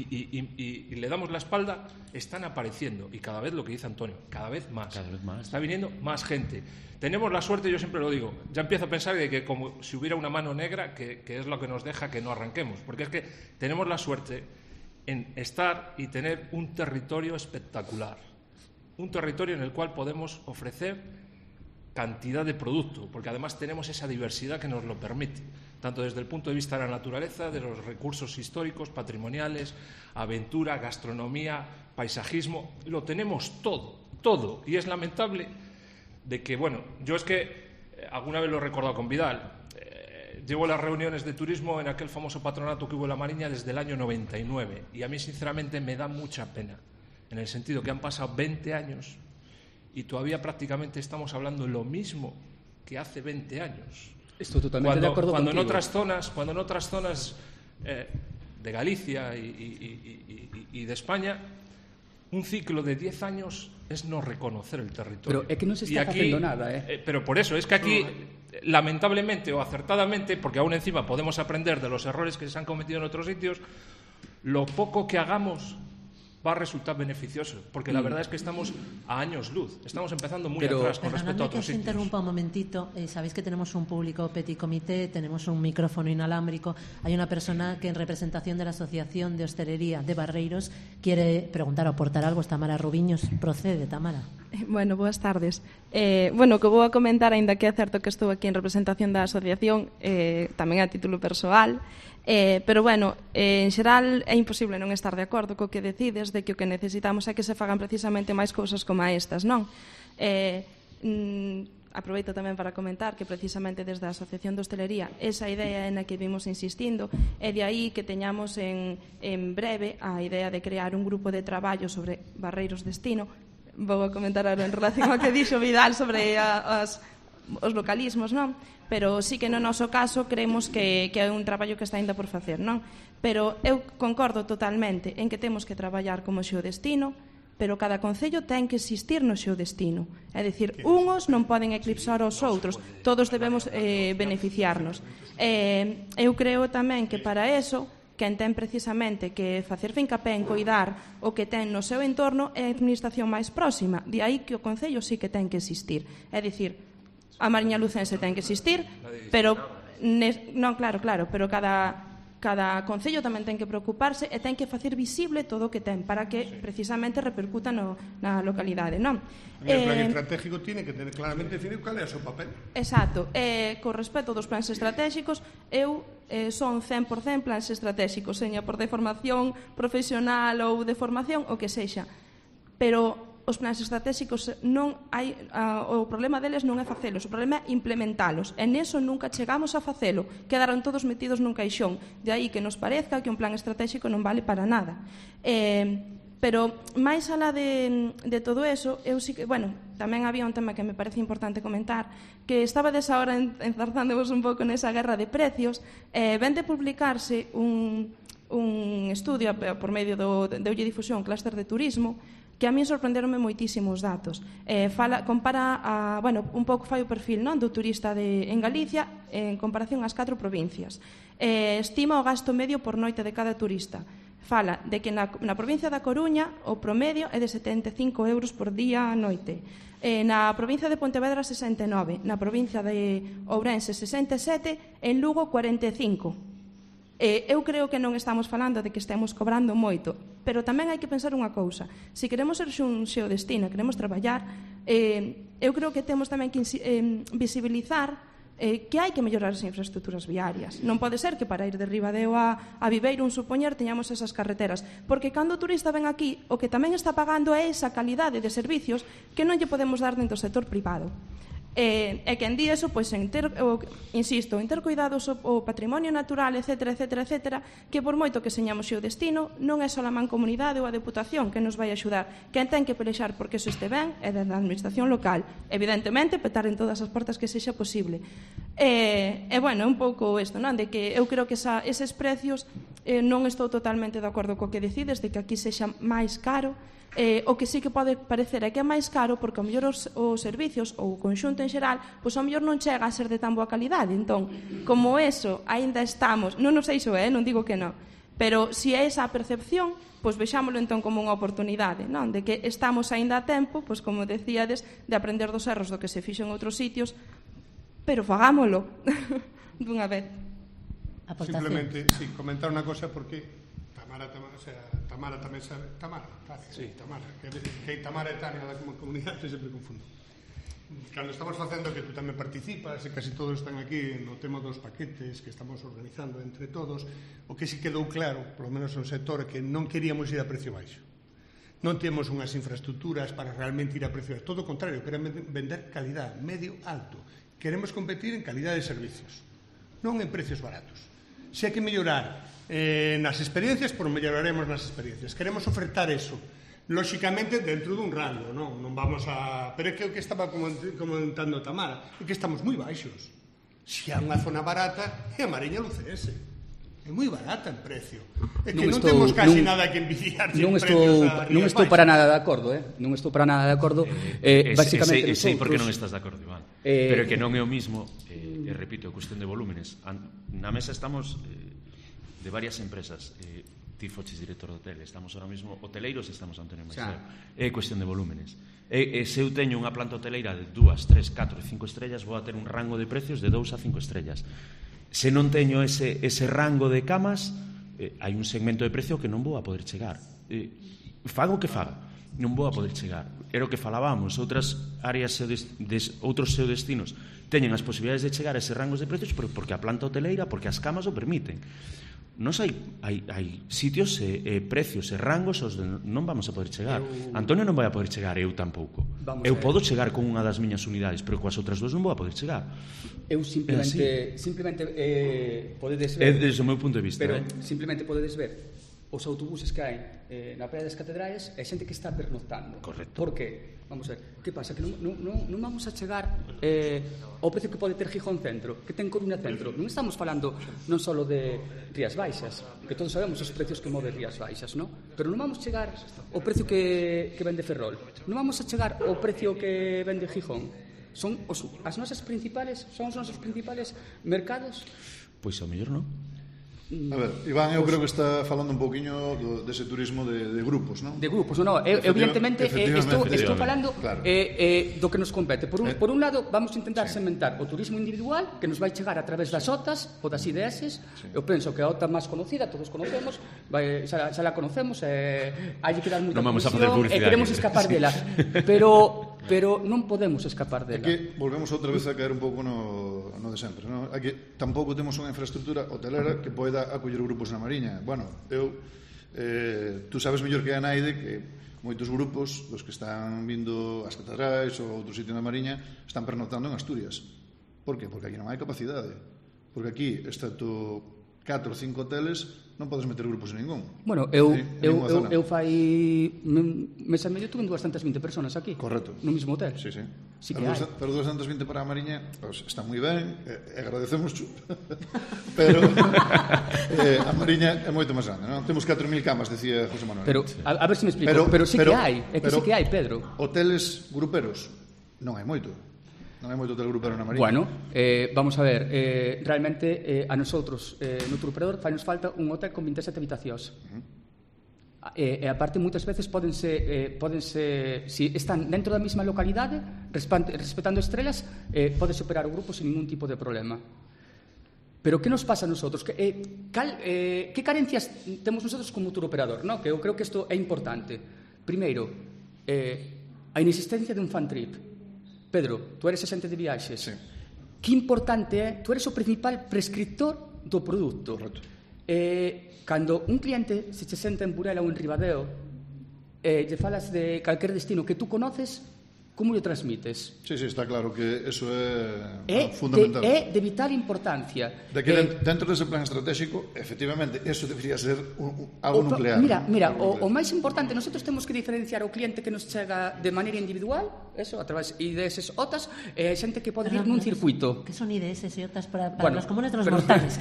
y le damos la espalda, están apareciendo. Y cada vez, lo que dice Antonio, cada vez más. Está viniendo más gente. Tenemos la suerte, yo siempre lo digo, ya empiezo a pensar de que como si hubiera una mano negra que es lo que nos deja que no arranquemos. Porque es que tenemos la suerte en estar y tener un territorio espectacular. Un territorio en el cual podemos ofrecer cantidad de producto, porque además tenemos esa diversidad que nos lo permite, tanto desde el punto de vista de la naturaleza, de los recursos históricos, patrimoniales, aventura, gastronomía, paisajismo, lo tenemos todo, y es lamentable de que, bueno, yo es que alguna vez lo he recordado con Vidal, llevo las reuniones de turismo en aquel famoso patronato que hubo en la Mariña desde el año 99, y a mí sinceramente me da mucha pena, en el sentido que han pasado 20 años y todavía prácticamente estamos hablando lo mismo que hace 20 años. Estoy totalmente de acuerdo cuando contigo. En otras zonas de Galicia y de España, un ciclo de 10 años es no reconocer el territorio. Pero es que no se está haciendo nada, pero por eso, es que aquí, lamentablemente o acertadamente, porque aún encima podemos aprender de los errores que se han cometido en otros sitios, lo poco que hagamos va a resultar beneficioso, porque la verdad es que estamos a años luz. Estamos empezando muy atrás con respecto a otros sitios. Que os interrumpa un momentito. Sabéis que tenemos un público petit comité, tenemos un micrófono inalámbrico. Hay una persona que en representación de la Asociación de Hostelería de Barreiros quiere preguntar o aportar algo. Tamara Rubiños, procede, Tamara. Bueno, boas tardes. Bueno, que vou a comentar, aínda que é certo que estou aquí en representación da asociación, tamén a título persoal, pero, bueno, en xeral é imposible non estar de acordo co que decides de que o que necesitamos é que se fagan precisamente máis cousas como estas, non? Aproveito tamén para comentar que precisamente desde a Asociación de Hostelería esa idea na que vimos insistindo é de aí que teñamos en breve a idea de crear un grupo de traballo sobre Barreiros Destino. Vou a comentar ahora en relación ao que dixo Vidal sobre os localismos, non? Pero sí que no noso caso creemos que é un traballo que está ainda por facer, non? Pero eu concordo totalmente en que temos que traballar como xeodestino, pero cada concello ten que existir no xeodestino. É dicir, unhos non poden eclipsar aos outros, todos debemos beneficiarnos. Eu creo tamén que para eso quen ten precisamente que facer fincapé en coidar o que ten no seu entorno é a administración máis próxima. De aí que o concello sí que ten que existir. É dicir, a Mariña Lucense ten que existir, pero non, claro, pero cada concello tamén ten que preocuparse e ten que facer visible todo o que ten para que precisamente repercuta na localidade, non? O plan estratégico tiene que tener claramente definido cal é o seu papel. Exacto. Con respecto dos plans estratégicos, eu son 100% plans estratégicos, seña por de formación profesional ou de formación, o que sexa. Pero os plans estratégicos non hai, o problema deles non é facelos, o problema é implementalos, e neso nunca chegamos a facelo, quedaron todos metidos nun caixón, de aí que nos parezca que un plan estratégico non vale para nada. Pero máis alá de todo eso, eu sí que, bueno, tamén había un tema que me parece importante comentar, que estabades agora enzarzándoos un pouco nesa guerra de precios. Ven de publicarse un estudio por medio de Eulle Difusión, Clúster de Turismo, que a mí sorprenderonme moitísimos datos. Compara, un pouco fai o perfil, non, do turista en Galicia en comparación ás 4 provincias. Estima o gasto medio por noite de cada turista. Fala de que na provincia da Coruña o promedio é de 75 euros por día a noite. Na provincia de Pontevedra 69, na provincia de Ourense 67, en Lugo 45. Eu creo que non estamos falando de que estemos cobrando moito, pero tamén hai que pensar unha cousa. Se queremos ser un xeodestino, queremos traballar, eu creo que temos tamén que visibilizar que hai que mellorar as infraestructuras viarias. Non pode ser que para ir de Ribadeo a Viveiro, un supoñer, teñamos esas carreteras, porque cando o turista ven aquí, o que tamén está pagando é esa calidade de servicios que non lle podemos dar dentro do sector privado. E quen di eso, pois, insisto, en ter cuidados o patrimonio natural, etcétera, etcétera, etcétera, que por moito que señamos o destino, non é só a mancomunidade ou a deputación que nos vai axudar. Quen ten que pelexar porque eso este ben é da administración local. Evidentemente, petar en todas as portas que sexa posible. Bueno, é un pouco isto, non? De que eu creo que eses precios non estou totalmente de acordo co que decides, de que aquí sexa máis caro. O que sí que pode parecer é que é máis caro porque ao mellor os servicios ou o conxunto en xeral, pois ao mellor non chega a ser de tan boa calidade. Entón, como eso, aínda estamos, non sei iso, non digo que non, pero se é esa a percepción, pois vexámoslo entón como unha oportunidade, non? De que estamos aínda a tempo, pois como decíades, de aprender dos erros do que se fixo en outros sitios, pero fagámolo dunha vez. Simplemente, sí, comentar unha cosa porque Tamara tamén sabe, Tamara, que Tamara e Tania da comunidade sempre confundo. Cando estamos facendo, que tú tamén participas e casi todos están aquí no tema dos paquetes que estamos organizando entre todos, o que si quedou claro, polo menos no sector, que non queríamos ir a precio baixo. Non temos unhas infraestructuras para realmente ir a precio baixo, todo o contrario, queremos vender calidad, medio, alto. Queremos competir en calidad de servicios, non en precios baratos. Se hai que mellorar nas experiencias, pois melloraremos nas experiencias. Queremos ofertar eso, lóxicamente dentro dun rango, non vamos a... Pero é que o que estaba comentando Tamara, é que estamos moi baixos. Se há unha zona barata, é a Mariña Lucense. É moi barata en precio. É que non temos casi nada que envidiar de precios a Rías Baixas. Non estou para nada de acordo, Non estou para nada de acordo. Basicamente, sei por que non estás de acordo, Iván. Pero que non é o mismo, e repito, a cuestión de volúmenes. Na mesa estamos de varias empresas. Ti foches director de hotel, estamos ahora mismo hoteleiros e estamos Antonio Maiseu. É cuestión de volúmenes. Se eu teño unha planta hoteleira de 2, 3, 4 e 5 estrellas, vou a ter un rango de precios de 2 a 5 estrellas. Se non teño ese rango de camas, hai un segmento de precio que non vou a poder chegar. Fago o que faga, non vou a poder chegar. Era o que falábamos, outras áreas, outros destinos teñen as posibilidades de chegar a ese rangos de precios porque a planta hoteleira, porque as camas o permiten. Nos hai sitios e precios e rangos aos non vamos a poder chegar. Antonio non vai a poder chegar, eu tampouco. Eu podo chegar con unha das miñas unidades, pero coas outras duas non vou a poder chegar. Eu simplemente podedes ver... É desde o meu punto de vista. Pero simplemente podedes ver os autobuses que hai na Praia das Catedrais e xente que está pernoctando. Correcto. Por que? Vamos a ver, que pasa? Que non vamos a chegar ao precio que pode ter Gijón Centro, que ten Coruña Centro. Non estamos falando non só de Rías Baixas, que todos sabemos os precios que move Rías Baixas, non? Pero non vamos chegar ao precio que vende Ferrol. Non vamos a chegar ao precio que vende Gijón. Son os nosos principales mercados? Pois ao mellor non. A ver, Iván, eu creo que está falando un pouquiño dese turismo de grupos, non? De grupos, non, evidentemente estou falando do que nos compete. Por un lado, vamos a intentar segmentar o turismo individual, que nos vai chegar a través das OTAs ou das IDS. Eu penso que a OTA máis conocida, todos conocemos, xa la conocemos, hai que dar moita atención e queremos escapar dela. Pero non podemos escapar dela. Aquí volvemos outra vez a caer un pouco no de sempre, non? Aquí tampouco temos unha infraestructura hotelera que poida acoller grupos na Mariña. Bueno, tú sabes mellor que a Naide que moitos grupos, os que están vindo ás Catedrais ou outro sitio na Mariña, están pernoctando en Asturias. Por que? Porque aquí non hai capacidade. Porque aquí, excepto 4 ou 5 hoteles, non podes meter grupos en ningún. Bueno, eu fai mes e medio tuve 220 personas aquí. Correcto. No mismo hotel. Sí. Sí que hai. Pero 220 para a Mariña, pues, está moi ben, agradecemos, pero a Mariña é moito máis grande, non? Temos 4.000 camas, decía José Manuel. Pero, a ver se me explico, pero sí que hai, é que sí que hai, Pedro. Hoteles gruperos, non hai moito. Non hai moito hotel grupero na Mariña. Bueno, vamos a ver, realmente a nosotros, no tour operador, fai nos falta un hotel con 27 habitacións. E aparte, moitas veces podense, si están dentro da mesma localidade, respetando estrelas, podense operar o grupo sin ningún tipo de problema. Pero que nos pasa a nosotros? Que carencias temos nosotros como tour operador? No? Que eu creo que isto é importante. Primeiro, a inexistencia de un fan trip. Pedro, tú eres agente de viaxes. Sí. Que importante é, tú eres o principal prescriptor do produto. Correcto. Cando un cliente se senta en Burela ou en Ribadeo lle falas de calquer destino que tú conoces, como o transmites? Sí, está claro que eso é fundamental. É de vital importancia. De que dentro dese plan estratégico, efectivamente, eso debería ser algo nuclear. Mira, o máis importante, nosotros temos que diferenciar o cliente que nos chega de maneira individual, eso, a través de IDS OTAs, e xente que pode vir nun circuito. Que son IDS y OTAs para los comunes de los mortales?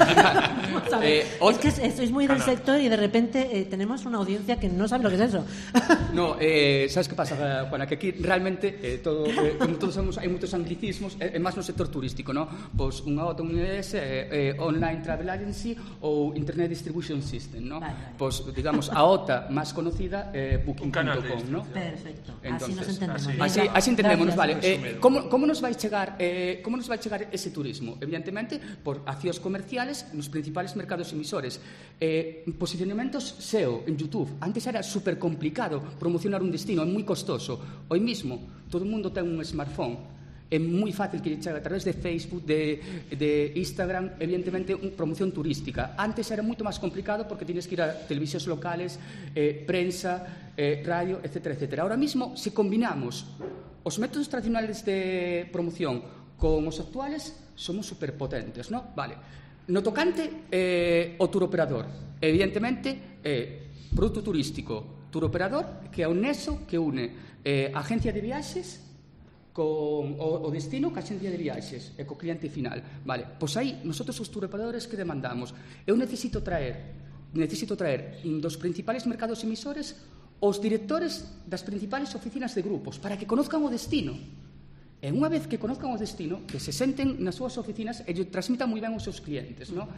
Es que sois muy del sector y de repente tenemos una audiencia que no sabe lo que es eso. No, sabes que pasa, Juana, que aquí realmente como todos sabemos, hai moitos anglicismos, é máis no sector turístico, non? Pois unha OTA, un IDS, Online Travel Agency ou Internet Distribution System, non? Vale. Pois, digamos, a OTA máis conocida é Booking.com, non? Perfecto, entonces, así nos entendemos. Así entendemos, vale. Como nos vai chegar ese turismo? Evidentemente, por accións comerciales nos principales mercados emisores. Posicionamentos SEO en YouTube. Antes era super complicado promocionar un destino, é moi costoso. Hoy mismo, todo o mundo ten un smartphone. É moi fácil que lle chegue a través de Facebook, de Instagram, evidentemente, promoción turística. Antes era moito máis complicado porque tienes que ir a televisións locales, prensa, radio, etc. Ahora mismo, se combinamos os métodos tradicionales de promoción con os actuales, somos superpotentes, non? Vale. No tocante o turoperador, evidentemente, produto turístico, turoperador, que é un nexo que une agencia de viaxes con o destino ca agencia de viaxes e co cliente final. Vale, pois aí, nosotros os turoperadores que demandamos? Eu necesito traer dos principales mercados emisores os directores das principales oficinas de grupos para que conozcan o destino. E unha vez que conozcan o destino, que se senten nas súas oficinas e transmitan moi ben os seus clientes, non?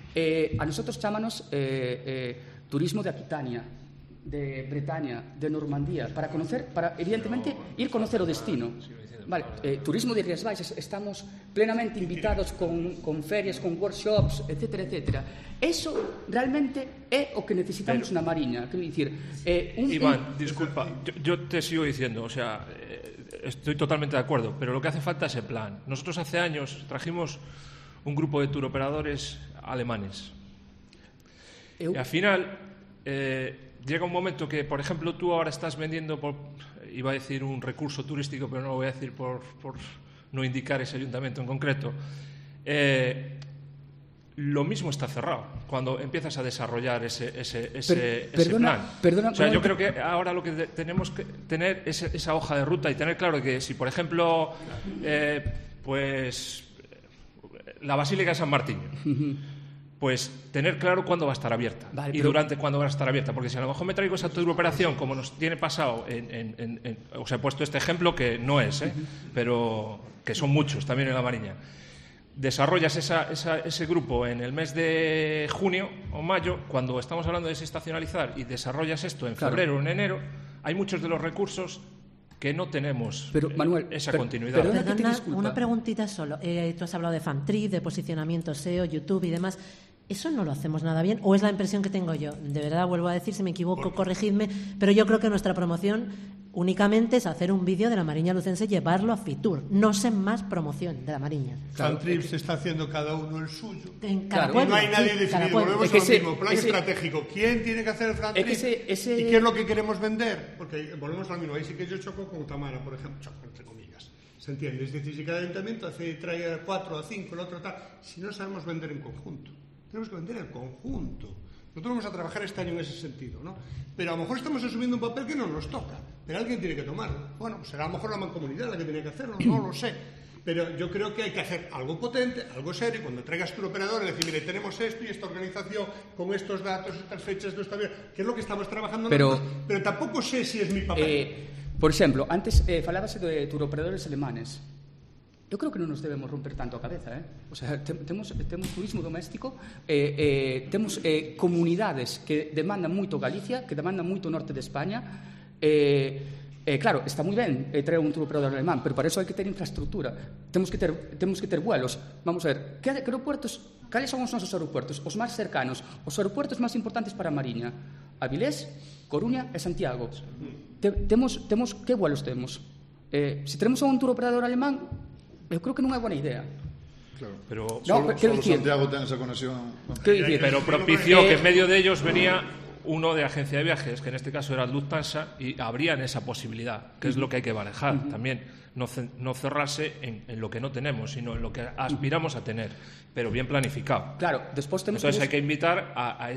A nosotros chámanos turismo de Aquitania, de Bretaña, de Normandía, para evidentemente ir conocer o destino. Vale, turismo de Rías Baixas, estamos plenamente invitados con ferias, con workshops, etc. Eso realmente é o que necesitamos na Mariña. Quero dicir, Iván, disculpa, yo te sigo diciendo, o sea, estoy totalmente de acuerdo, pero lo que hace falta es el plan. Nosotros hace años trajimos un grupo de turoperadores alemanes. Y al final llega un momento que, por ejemplo, tú ahora estás vendiendo, iba a decir un recurso turístico, pero no lo voy a decir por no indicar ese ayuntamiento en concreto. Lo mismo está cerrado cuando empiezas a desarrollar ese plan. O sea, yo creo que ahora lo que tenemos que tener es esa hoja de ruta y tener claro que si, por ejemplo, pues la Basílica de San Martín, pues tener claro cuándo va a estar abierta durante cuándo va a estar abierta, porque si a lo mejor me traigo esa turoperación como nos tiene pasado os he puesto este ejemplo que no es, pero que son muchos también en la Mariña. Desarrollas ese grupo en el mes de junio o mayo, cuando estamos hablando de desestacionalizar, y desarrollas esto en febrero o en enero, hay muchos de los recursos que no tenemos Manuel, esa continuidad. Perdona, una preguntita solo. Tú has hablado de FanTrip, de posicionamiento SEO, YouTube y demás. ¿Eso no lo hacemos nada bien? ¿O es la impresión que tengo yo? De verdad, vuelvo a decir, si me equivoco, corregidme, pero yo creo que nuestra promoción únicamente es hacer un vídeo de la Mariña Lucense y llevarlo a Fitur. No sé más promoción de la Mariña. FanTrip se está haciendo cada uno el suyo. En cada pueblo, no hay nadie definido. Volvemos a lo mismo. Plan estratégico. ¿Quién tiene que hacer el FanTrip? ¿Y qué es lo que queremos vender? Porque volvemos a lo mismo. Ahí sí que yo choco con Tamara, por ejemplo. Choco, entre comillas. ¿Se entiende? Es decir, si cada ayuntamiento trae a 4 a 5, el otro tal. Si no sabemos vender en conjunto. Tenemos que vender el conjunto. Nosotros vamos a trabajar este año en ese sentido, ¿no? Pero a lo mejor estamos asumiendo un papel que no nos toca, pero alguien tiene que tomarlo. Bueno, pues será a lo mejor la mancomunidad la que tiene que hacerlo, no lo sé. Pero yo creo que hay que hacer algo potente, algo serio, y cuando traigas tu operador y decir, mire, tenemos esto y esta organización, con estos datos, estas fechas, no está bien, que es lo que estamos trabajando nosotros, pero tampoco sé si es mi papel. Por exemplo, antes falábase de turoperadores alemanes. Eu creo que non nos debemos romper tanto a cabeza, O sea, temos turismo doméstico, temos comunidades que demandan moito Galicia, que demandan moito o norte de España. Claro, está moi ben traer un turoperador alemán, pero para eso hai que ter infraestructura. Temos que ter vuelos. Vamos a ver, que aeropuertos, cales son os nosos aeropuertos? Os máis cercanos, os aeropuertos máis importantes para a Mariña. Avilés, Coruña e Santiago. Temos que vuelos temos? Se tenemos un turoperador alemán, eu creo que non é buena idea. Claro, pero solo Santiago ten esa conexión. Pero propició que en medio de ellos venía uno de agencia de viajes, que en este caso era Lufthansa, y abrían esa posibilidad, que es lo que hay que barajar también. No cerrarse en lo que no tenemos, sino en lo que aspiramos a tener, pero bien planificado. Claro, después tenemos Entonces hay que invitar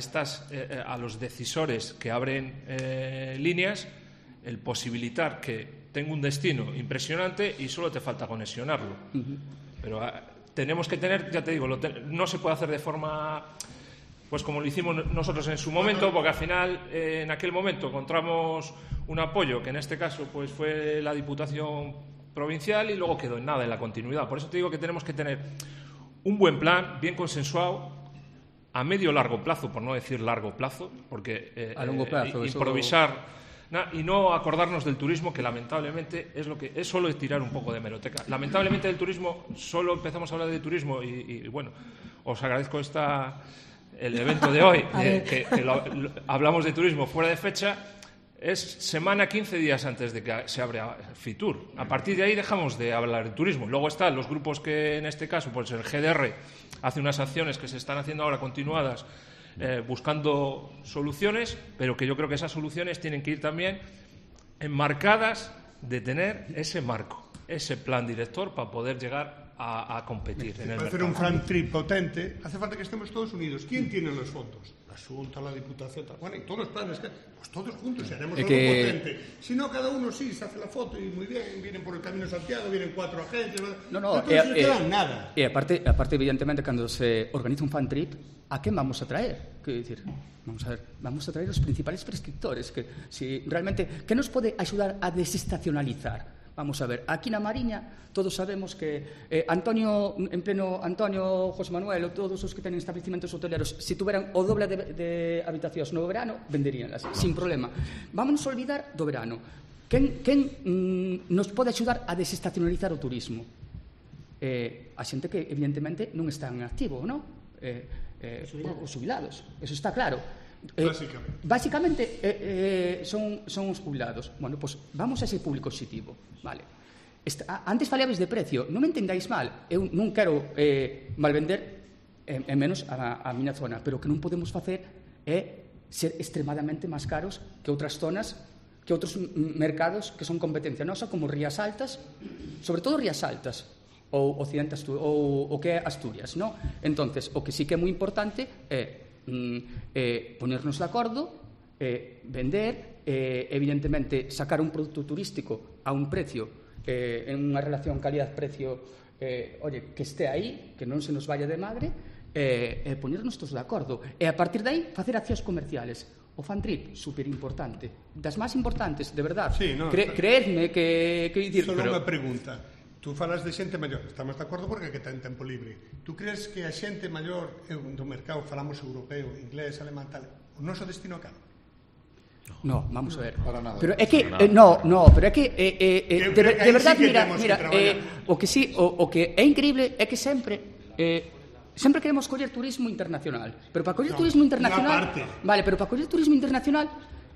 a los decisores que abren líneas, el posibilitar que tenga un destino impresionante y solo te falta conexionarlo. Pero tenemos que tener, ya te digo, no se puede hacer de forma, pues como lo hicimos nosotros en su momento, porque al final, en aquel momento, encontramos un apoyo, que en este caso pues fue la Diputación Provincial, y luego quedó en nada en la continuidad. Por eso te digo que tenemos que tener un buen plan, bien consensuado, a medio largo plazo, por no decir largo plazo, porque a largo plazo, improvisar y no acordarnos del turismo, que lamentablemente es solo tirar un poco de hemeroteca. Lamentablemente del turismo, solo empezamos a hablar de turismo y bueno, os agradezco el evento de hoy, que hablamos de turismo fuera de fecha. Es semana, 15 días antes de que se abra Fitur. A partir de ahí dejamos de hablar de turismo. Luego están los grupos que, en este caso, pues el GDR hace unas acciones que se están haciendo ahora continuadas, buscando soluciones, pero que yo creo que esas soluciones tienen que ir también enmarcadas de tener ese marco, ese plan director para poder llegar a competir en el mercado. Para hacer un fan trip potente, hace falta que estemos todos unidos. ¿Quién tiene los fondos? La Xunta, la Diputación, bueno, y todos los planes, pues todos juntos, y haremos algo potente. Si no, cada uno sí se hace la foto y muy bien, vienen por el Camino de Santiago, vienen 4 agencias, entonces no quedan nada. E aparte, evidentemente, cando se organiza un fan trip, a quen vamos a traer? Quero dicir, vamos a traer os principales prescriptores, que si realmente, que nos pode axudar a desestacionalizar? Vamos a ver, aquí na Mariña todos sabemos que Antonio, José Manuel, ou todos os que tenen establecimentos hoteleros, se tuveran o doble de habitacións no verano, venderíanlas, sin problema. Vámonos a olvidar do verano. Quen nos pode axudar a desestacionalizar o turismo? A xente que, evidentemente, non está en activo, non? Os jubilados, eso está claro. Básicamente son os jubilados. Bueno, pues vamos a ese público objetivo, vale. Antes falabas de precio, non me entendáis mal, eu non quero malvender en menos a miña zona, pero que non podemos facer é ser extremadamente máis caros que outras zonas, que outros mercados que son competencia nosa, como Rías Altas, sobre todo Rías Altas ou Occidente ou o que é Asturias, non? Entonces, o que sí que é moi importante é ponernos de acordo, vender, evidentemente sacar un produto turístico a un precio, en unha relación calidad-precio, que esté aí, que non se nos vaya de madre, ponernos todos de acordo, e a partir de aí facer accións comerciales. O fan trip, super importante, das máis importantes, de verdad. Sí, no, creedme que dicir, solo unha pregunta. Tú falas de xente maior, estamos de acordo porque que ten tempo libre. Tú crees que a xente maior do mercado, falamos europeo, inglés, alemán, tal, o noso destino acaba? No, vamos a ver. Para nada. Pero é que pero é que de verdade, mira, o que sí, o que é increíble é que sempre queremos coller turismo internacional, pero para coller turismo internacional, vale, pero para coller turismo internacional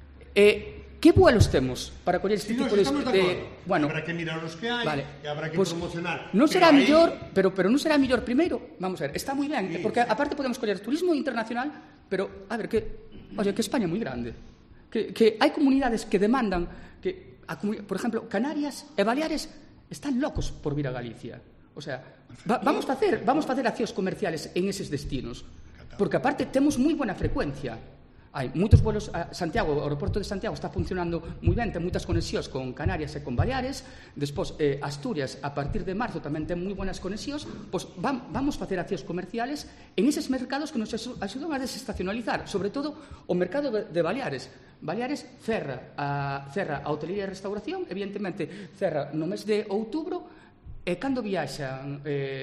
que vuelos temos para coller este tipo de bueno, habrá que mirar os que hai, vale, e habrá que promocionar. Non será mellor, pero non será mellor primeiro, vamos a ver, está moi ben, porque aparte podemos coller turismo internacional, pero a ver que España é moi grande. Que hai comunidades que demandan por exemplo, Canarias e Baleares están locos por vir a Galicia. O sea, vamos facer accións comerciales en eses destinos, porque aparte temos moi buena frecuencia. Hai moitos vuelos a Santiago, o aeroporto de Santiago está funcionando moi ben, ten moitas conexións con Canarias e con Baleares. Despois, Asturias, a partir de marzo, tamén ten moi buenas conexións. Pois vamos facer accións comerciales en eses mercados que nos axudan a desestacionalizar, sobre todo o mercado de Baleares. Baleares cerra a hotelería e restauración, evidentemente cerra no mes de outubro, e cando viaxan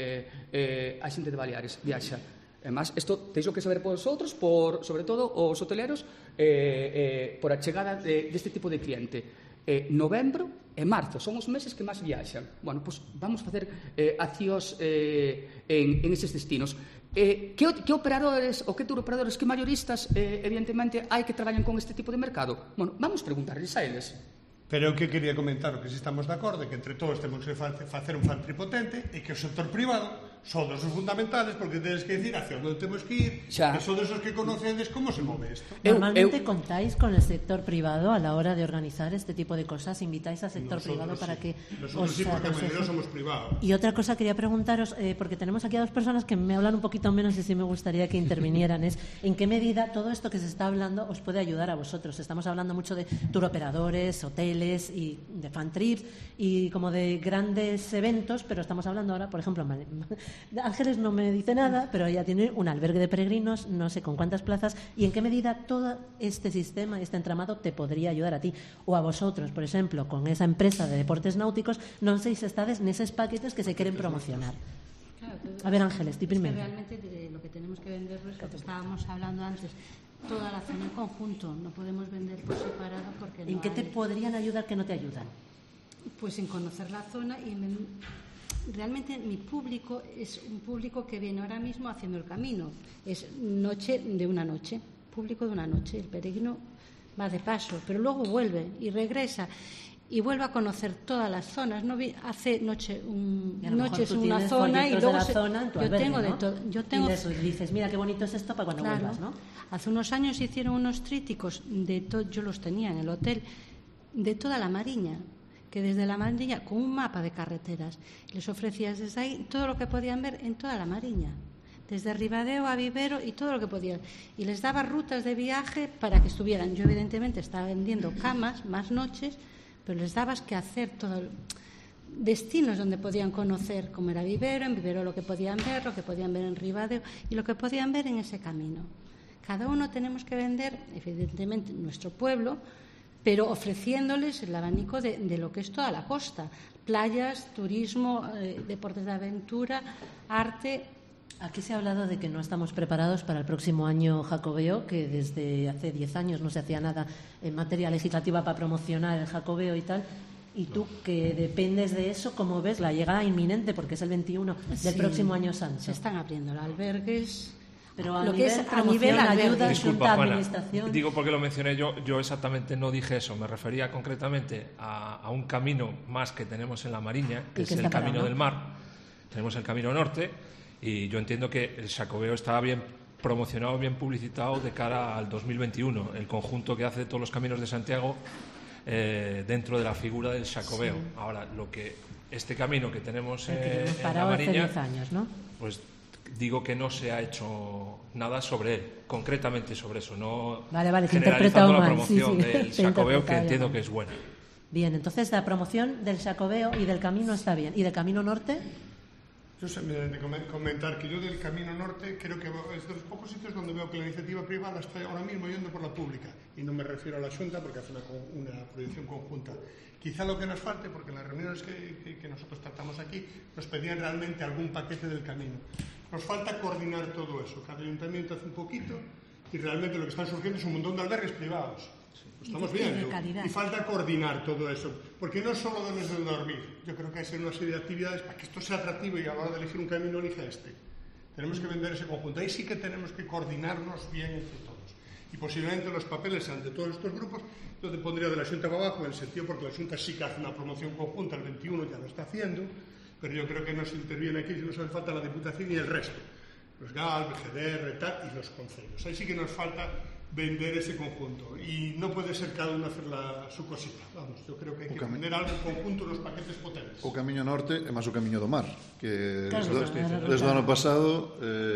a xente de Baleares, viaxa. Además, isto teixo que saber por vosotros, sobre todo os hoteleros, por a chegada deste tipo de cliente. Novembro e marzo son os meses que máis viaxan. Bueno, pois vamos facer accións en eses destinos. Que operadores ou que turoperadores, que mayoristas, evidentemente, hai que traballan con este tipo de mercado? Bueno, vamos preguntarles a eles. Pero o que quería comentar, o que si estamos de acordo, que entre todos temos que facer un fan trip potente e que o sector privado sodes os fundamentales, porque tedes que decir hacia onde temos que ir, que sodes os que conocedes como se move isto. Normalmente contáis con el sector privado a la hora de organizar este tipo de cosas, invitáis al sector privado para que nosotros sí, porque mayoría somos privados. Y otra cosa quería preguntaros, porque tenemos aquí a dos personas que me hablan un poquito menos y sí me gustaría que intervinieran, es en qué medida todo esto que se está hablando os puede ayudar a vosotros. Estamos hablando mucho de tour operadores, hoteles y de fan trips y como de grandes eventos, pero estamos hablando ahora, por ejemplo, Ángeles no me dice nada, pero ella tiene un albergue de peregrinos, no sé con cuántas plazas, y en qué medida todo este sistema, este entramado te podría ayudar a ti ou a vosotros, por exemplo, con esa empresa de deportes náuticos, non sei se estades neses paquetes que se queren promocionar. Claro, a ver, Ángeles, ti primero. Realmente lo que tenemos que vender es lo que estábamos hablando antes, toda la zona en conjunto, no podemos vender por separado porque ¿En qué te podrían ayudar que no te ayudan? Pues en conocer la zona y realmente mi público es un público que viene ahora mismo haciendo el camino. Es noche de una noche, público de una noche. El peregrino va de paso, pero luego vuelve y regresa y vuelve a conocer todas las zonas. No hace noches una zona y luego yo tengo y dices, mira qué bonito es esto para cuando vuelvas, ¿no? Hace unos años hicieron unos trípticos yo los tenía en el hotel de toda la Mariña, que desde la Mariña, con un mapa de carreteras, les ofrecías desde ahí todo lo que podían ver en toda la Mariña, desde Ribadeo a Vivero y todo lo que podían. Y les daba rutas de viaje para que estuvieran. Yo, evidentemente, estaba vendiendo camas, más noches, pero les dabas que hacer todo destinos donde podían conocer cómo era Vivero, en Vivero lo que podían ver en Ribadeo y lo que podían ver en ese camino. Cada uno tenemos que vender, evidentemente, nuestro pueblo, pero ofreciéndoles el abanico de lo que es toda la costa. Playas, turismo, deportes de aventura, arte. Aquí se ha hablado de que no estamos preparados para el próximo año Jacobeo, que desde hace 10 años no se hacía nada en materia legislativa para promocionar el Jacobeo y tal. Y tú, que dependes de eso, ¿cómo ves la llegada inminente? Porque es el 21 del próximo año santo. Se están abriendo los albergues. Pero a nivel ayuda, disculpa, Juana, administración. Digo porque lo mencioné yo exactamente no dije eso, me refería concretamente a un camino más que tenemos en la Mariña, que es el Camino del Mar. Tenemos el Camino Norte y yo entiendo que el Xacobeo está bien promocionado, bien publicitado de cara al 2021, el conjunto que hace todos los caminos de Santiago dentro de la figura del Xacobeo. Sí. Ahora, este camino que tenemos en la Mariña, hace 10 años, ¿no? Pues digo que no se ha hecho nada sobre él, concretamente sobre eso, no generalizando la promoción del Xacobeo, que entiendo que es buena. Bien, entonces la promoción del Xacobeo y del Camino está bien. ¿Y del Camino Norte? Yo sé de comentar que yo del Camino Norte creo que es de los pocos sitios donde veo que la iniciativa privada está ahora mismo yendo por la pública, y no me refiero a la Xunta porque hace una proyección conjunta. Quizá lo que nos falte, porque en las reuniones que nosotros tratamos aquí nos pedían realmente algún paquete del camino. Nos falta coordinar todo eso. Cada ayuntamiento hace un poquito y realmente lo que están surgiendo es un montón de albergues privados. Lo estamos viendo. Y falta coordinar todo eso. Porque no solo debes de dormir. Yo creo que hay que hacer una serie de actividades para que esto sea atractivo y a la hora de elegir un camino elige este. Tenemos que vender ese conjunto. Ahí sí que tenemos que coordinarnos bien entre todos. Y posiblemente los papeles ante todos estos grupos, yo te pondría de la Xunta para abajo, en el sentido porque la Xunta sí que hace una promoción conjunta, el 21 ya lo está haciendo, pero yo creo que no se interviene aquí si nos hace falta la Diputación y el resto. Los GAL, BGDR, TAT y los concellos. Ahí sí que nos falta vender ese conjunto y no puede ser cada uno hacer su cosita. Vamos, yo creo que hay que vender algo en conjunto nos paquetes potentes. O Camiño Norte é máis o Camiño do Mar, que desde o ano pasado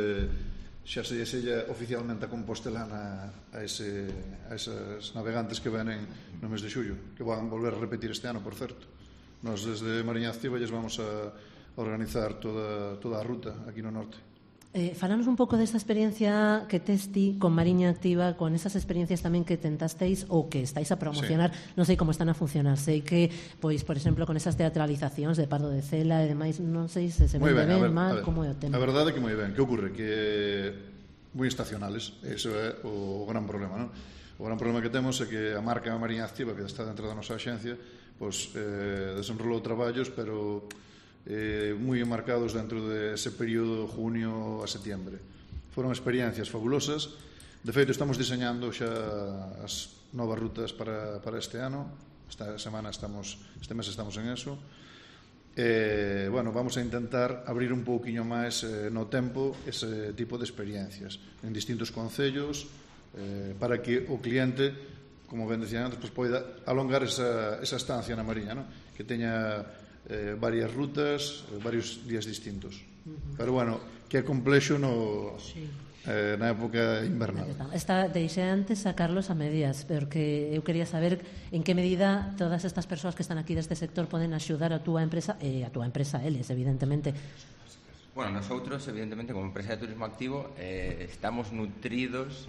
xa se sella oficialmente a Compostelana a esos navegantes que venen no mes de xullo, que van volver a repetir este ano, por certo. Nos desde Mariña Activa lles vamos a organizar toda a ruta aquí no norte. Falanos un pouco desta experiencia que tes ti con Mariña Activa, con esas experiencias tamén que tentasteis ou que estáis a promocionar, sí. Non sei como están a funcionar, sei que, pois, por exemplo, con esas teatralizacións de Pardo de Cela e demais, non sei se vende ben, mal, como é o tema. A verdade é que moi ben, que ocorre? Que moi estacionales, eso é o gran problema, non? O gran problema que temos é que a marca Mariña Activa, que está dentro da nosa axencia, pois, desenrolou traballos, pero moi marcados dentro de ese período junio a setiembre. Foron experiencias fabulosas. De feito, estamos diseñando xa as novas rutas para este ano. Este mes estamos en eso. bueno, vamos a intentar abrir un pouquiño máis no tempo ese tipo de experiencias en distintos concellos para que o cliente, como ben decían antes, pues poida alongar esa estancia na Mariña, ¿no? Que teña varias rutas, varios días distintos. Pero bueno, que é complexo na época invernal. Deixei antes a Carlos a medias, porque eu quería saber en que medida todas estas persoas que están aquí deste sector poden axudar a túa empresa e a túa empresa eles, evidentemente. Bueno, nosotros, evidentemente, como empresa de turismo activo, estamos nutridos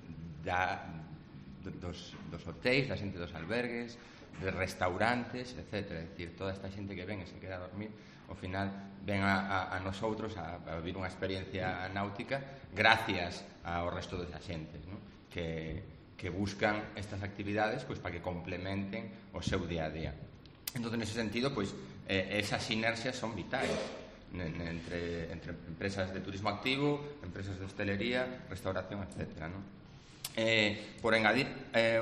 dos hotéis, da xente dos albergues, de restaurantes, etc. É dicir, toda esta xente que ven e se queda a dormir, ao final ven a nosotros a vivir unha experiencia náutica gracias ao resto desa xentes, ¿no? que buscan estas actividades pues, para que complementen o seu día a día. Entón, nese sentido, pues, esas sinerxias son vitais entre empresas de turismo activo, empresas de hostelería, restauración, etc., ¿no? Por engadir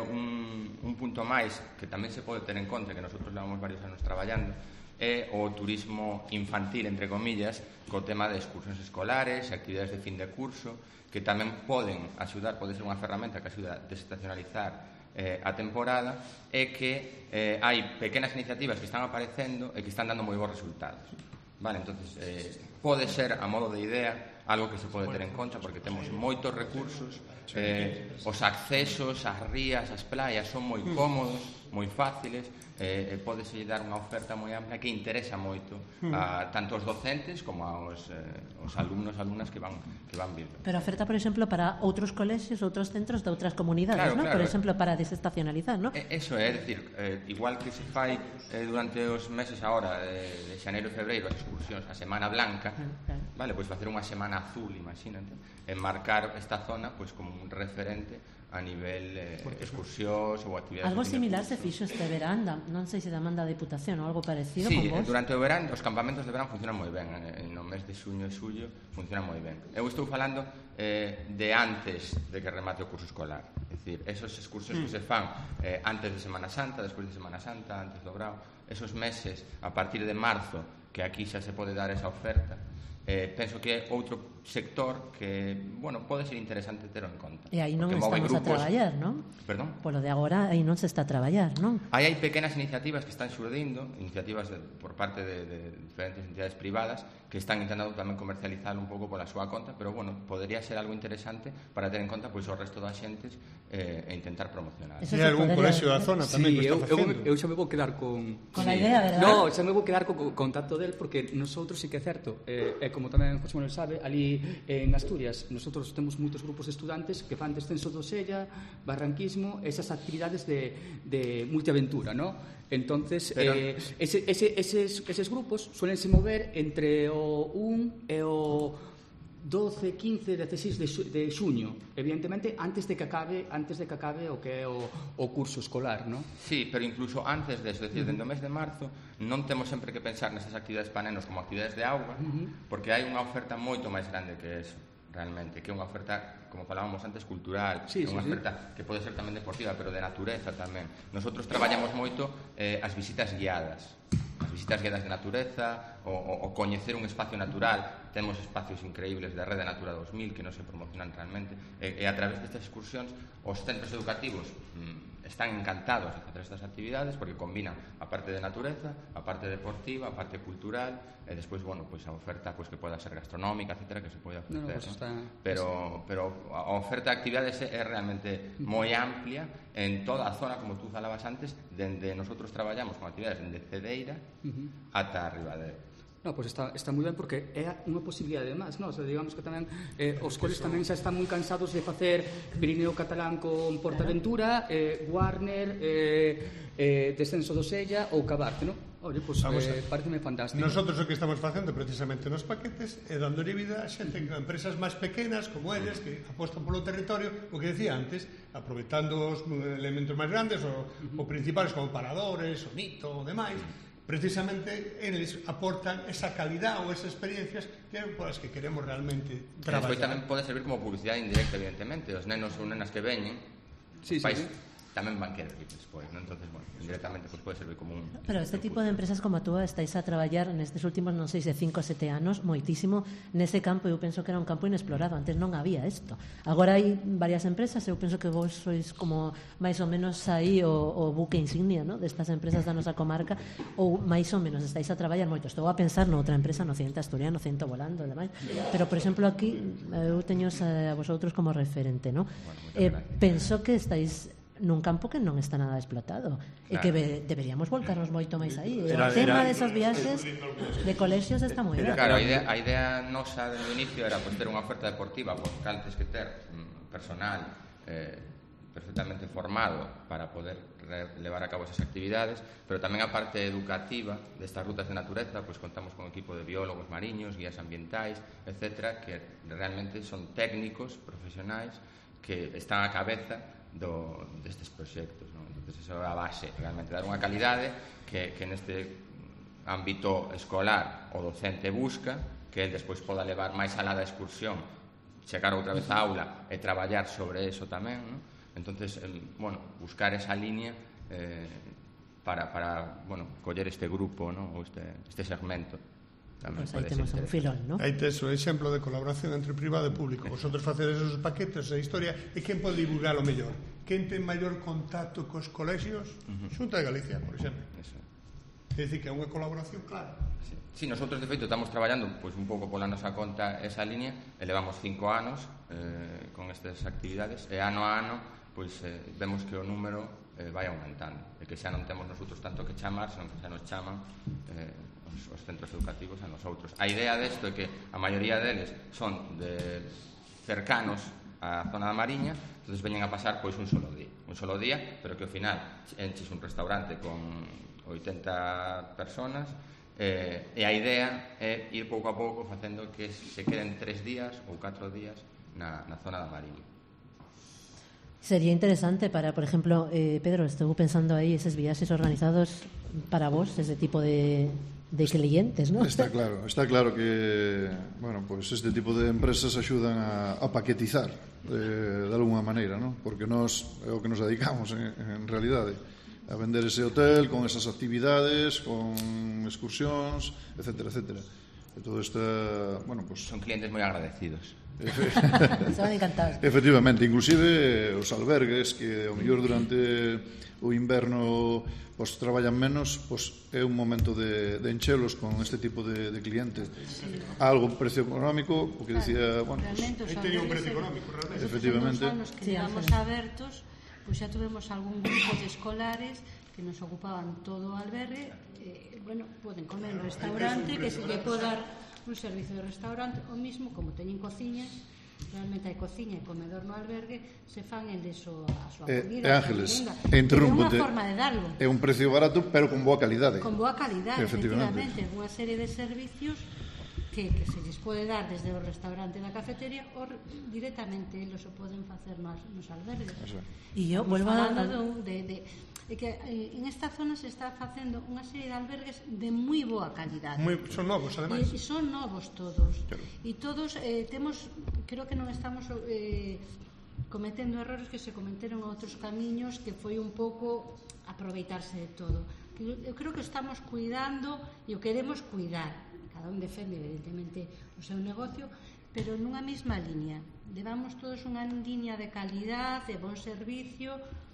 un punto máis que tamén se pode ter en conta, que nosotros levamos varios anos traballando, é o turismo infantil, entre comillas, co tema de excursións escolares e actividades de fin de curso, que tamén poden axudar, pode ser unha ferramenta que axuda a desestacionalizar a temporada, e que hai pequenas iniciativas que están aparecendo e que están dando moi bons resultados. Vale, entonces, pode ser, a modo de idea, algo que se pode ter en conta, porque temos moitos recursos, os accesos ás rías, ás playas son moi cómodos, moi fáciles, pódese dar unha oferta moi ampla que interesa moito a tanto os docentes como aos alumnos, alumnas que van vir. Pero oferta, por exemplo, para outros colexios, outros centros de outras comunidades, claro, ¿no? Claro. Por exemplo, para desestacionalizar, ¿no? Eso é dicir, igual que se fai durante os meses agora de xaneiro e febreiro as excursións, a Semana Blanca, vale, pois facer unha Semana Azul, imagínate, enmarcar esta zona pois como un referente a nivel excursións ou actividades. Algo similar se fixo este verán, non sei se da man da Deputación ou algo parecido con vos. Durante o verán, os campamentos de verán funcionan moi ben, no mes de xuño e xullo funcionan moi ben. Eu estou falando de antes de que remate o curso escolar, é dicir, esos excursións que se fan antes de Semana Santa, despois de Semana Santa, antes do Brao, esos meses a partir de marzo, que aquí xa se pode dar esa oferta, penso que é outro sector que, bueno, pode ser interesante ter en conta. E aí non estamos a traballar, non? Perdón? Polo de agora, aí non se está a traballar, non? Aí hai pequenas iniciativas que están xurdindo, iniciativas por parte de diferentes entidades privadas que están intentando tamén comercializarlo un pouco pola súa conta, pero, bueno, podría ser algo interesante para ter en conta pois, o resto das xentes e intentar promocionar. E algún colexio da zona tamén que está facendo. Eu xa me vou quedar con a idea, verdad? No, xa me vou quedar co contacto del, porque nosotros sí que é certo, como tamén José Manuel sabe, ali en Asturias nosotros temos moitos grupos de estudantes que fan descenso do Sella, barranquismo, esas actividades de multiaventura, ¿no? Entonces, eses grupos suelense mover entre o 1 e o 12, 15, 16 de xuño, evidentemente antes de que acabe o que é o curso escolar, ¿no? Sí, pero incluso antes de eso, es decir, dentro do mes de marzo non temos sempre que pensar nesas actividades para nenos como actividades de auga, porque hai unha oferta moito máis grande que eso, realmente, que é unha oferta, como falábamos antes, cultural, unha oferta que pode ser tamén deportiva, pero de natureza tamén. Nosotros traballamos moito as visitas guiadas de natureza, o coñecer un espacio natural. Temos espacios increíbles de Rede Natura 2000 que non se promocionan realmente, e a través destas excursións os centros educativos están encantados de facer estas actividades porque combinan a parte de natureza, a parte deportiva, a parte cultural, e despois, bueno, pois a oferta pois que poda ser gastronómica, etcétera, que se pode ofrecer, pues está... pero a oferta de actividades é realmente moi amplia en toda a zona, como tú falabas antes, dende nosotros traballamos con actividades dende Cedeira ata Ribadeo. No, pues está moi ben porque é unha posibilidade de máis, no? O sea, digamos que tamén os coles tamén xa están moi cansados de facer Pirineo Catalán con Portaventura, Warner, Descenso do Sella ou Cabarte, no? Oye, pues pareceme fantástico. Nosotros o que estamos facendo precisamente nos paquetes é dando vida a xente, a empresas máis pequenas como eles que apostan polo territorio, o que decía antes, aproveitando os elementos máis grandes ou principales como paradores, o mito, o demais. Precisamente eles aportan esa calidad ou esas experiencias que polas que queremos realmente traballar. Despois tamén pode servir como publicidade indirecta, evidentemente. Os nenos ou nenas que veñen tamén van querer ir despois, non? Entonces, bueno, indirectamente pues, pode servir como un... Pero este tipo de empresas como a túa estáis a traballar nestes últimos, non sei se 5 ou 7 anos, moitísimo nese campo. Eu penso que era un campo inexplorado, antes non había isto. Agora hai varias empresas, eu penso que vos sois como máis ou menos aí o buque insignia, ¿no?, destas empresas da nosa comarca, ou máis ou menos estáis a traballar moito. Estou a pensar noutra empresa, no Occidente Asturiano, Ciento Volando e demais, pero por exemplo aquí eu teño a vosotros como referente, ¿no? Penso que estáis nun campo que non está nada explotado, e que deberíamos volcarnos moito máis aí. O tema desas viaxes de colexios está moi ben. Claro, a idea nosa desde o inicio era pues, ter unha oferta deportiva, pues, que antes que ter personal perfectamente formado para poder levar a cabo esas actividades, pero tamén a parte educativa destas rutas de natureza, pues contamos con un equipo de biólogos mariños, guías ambientais, etcétera, que realmente son técnicos profesionais que están á cabeza destes proxectos, non? Entonces, esa é a base, realmente dar unha calidade que neste ámbito escolar o docente busca, que el despois poda levar máis alá da excursión, chegar outra vez á aula e traballar sobre eso tamén, non? Entonces, bueno, buscar esa línea para bueno, coller este grupo, non? Ou este segmento. Pues aí temos un filón, ¿no? Aí tes o exemplo de colaboración entre privado e público. Vosotros facedes esos paquetes, esa historia, e quen pode divulgar o mellor? Quen ten maior contacto cos colexios? Xunta de Galicia, por exemplo. É dicir, que é unha colaboración clara. Sí, nosotros de feito estamos traballando pois un pouco pola nosa conta esa línea, e levamos 5 anos con estas actividades, e ano a ano pois vemos que o número vai aumentando, e que xa non temos nosotros tanto que chamar, senón que xa nos chaman os centros educativos a nosotros. A idea desto é que a maioría deles son cercanos á zona da Mariña, entonces veñen a pasar pois un solo día, pero que ao final enches un restaurante con 80 personas, e a idea é ir pouco a pouco facendo que se queden 3 días ou 4 días na zona da Mariña. Sería interesante para, por ejemplo, Pedro, estou pensando aí eses viaxes organizados para vos, ese tipo de clientes, ¿no? Está claro que, bueno, pues este tipo de empresas axudan a paquetizar de alguna maneira, ¿no? Porque nós é o que nos dedicamos en realidade, a vender ese hotel con esas actividades, con excursións, etcétera, etcétera. E todo isto, bueno, pues son clientes moi agradecidos. Se van encantados. Efectivamente, inclusive os albergues que ao mellor durante o inverno pues traballan menos, pues é un momento de enchelos con este tipo de clientes. Algo precio económico, o que decía, bueno, aí tería un precio económico, realmente. Efectivamente. Os anos que llevamos abertos, pois xa tuvemos algún grupo de escolares que nos ocupaban todo o albergue, bueno, poden comer en restaurante, que se lle pode dar un servicio de restaurante, o mismo, como teñen cociñas, realmente hai cociña e comedor no albergue, se fan el deso a súa comida. Ángeles, interrúmpote. É unha forma de darlo. É un precio barato, pero con boa calidade. Con boa calidade, efectivamente. Unha serie de servicios que se lles pode dar desde o restaurante da cafetería ou directamente eles o poden facer nos albergues. E eu vuelvo a... que en esta zona se está facendo unha serie de albergues de moi boa calidade. Son novos, ademais. E son novos todos. E todos temos, creo que non estamos cometendo errores que se cometeron a outros camiños, que foi un pouco aproveitarse de todo. Eu creo que estamos cuidando e o queremos cuidar. Cada un defende, evidentemente, o seu negocio, pero nunha mesma línea. Levamos todos unha línea de calidad, de bon servicio,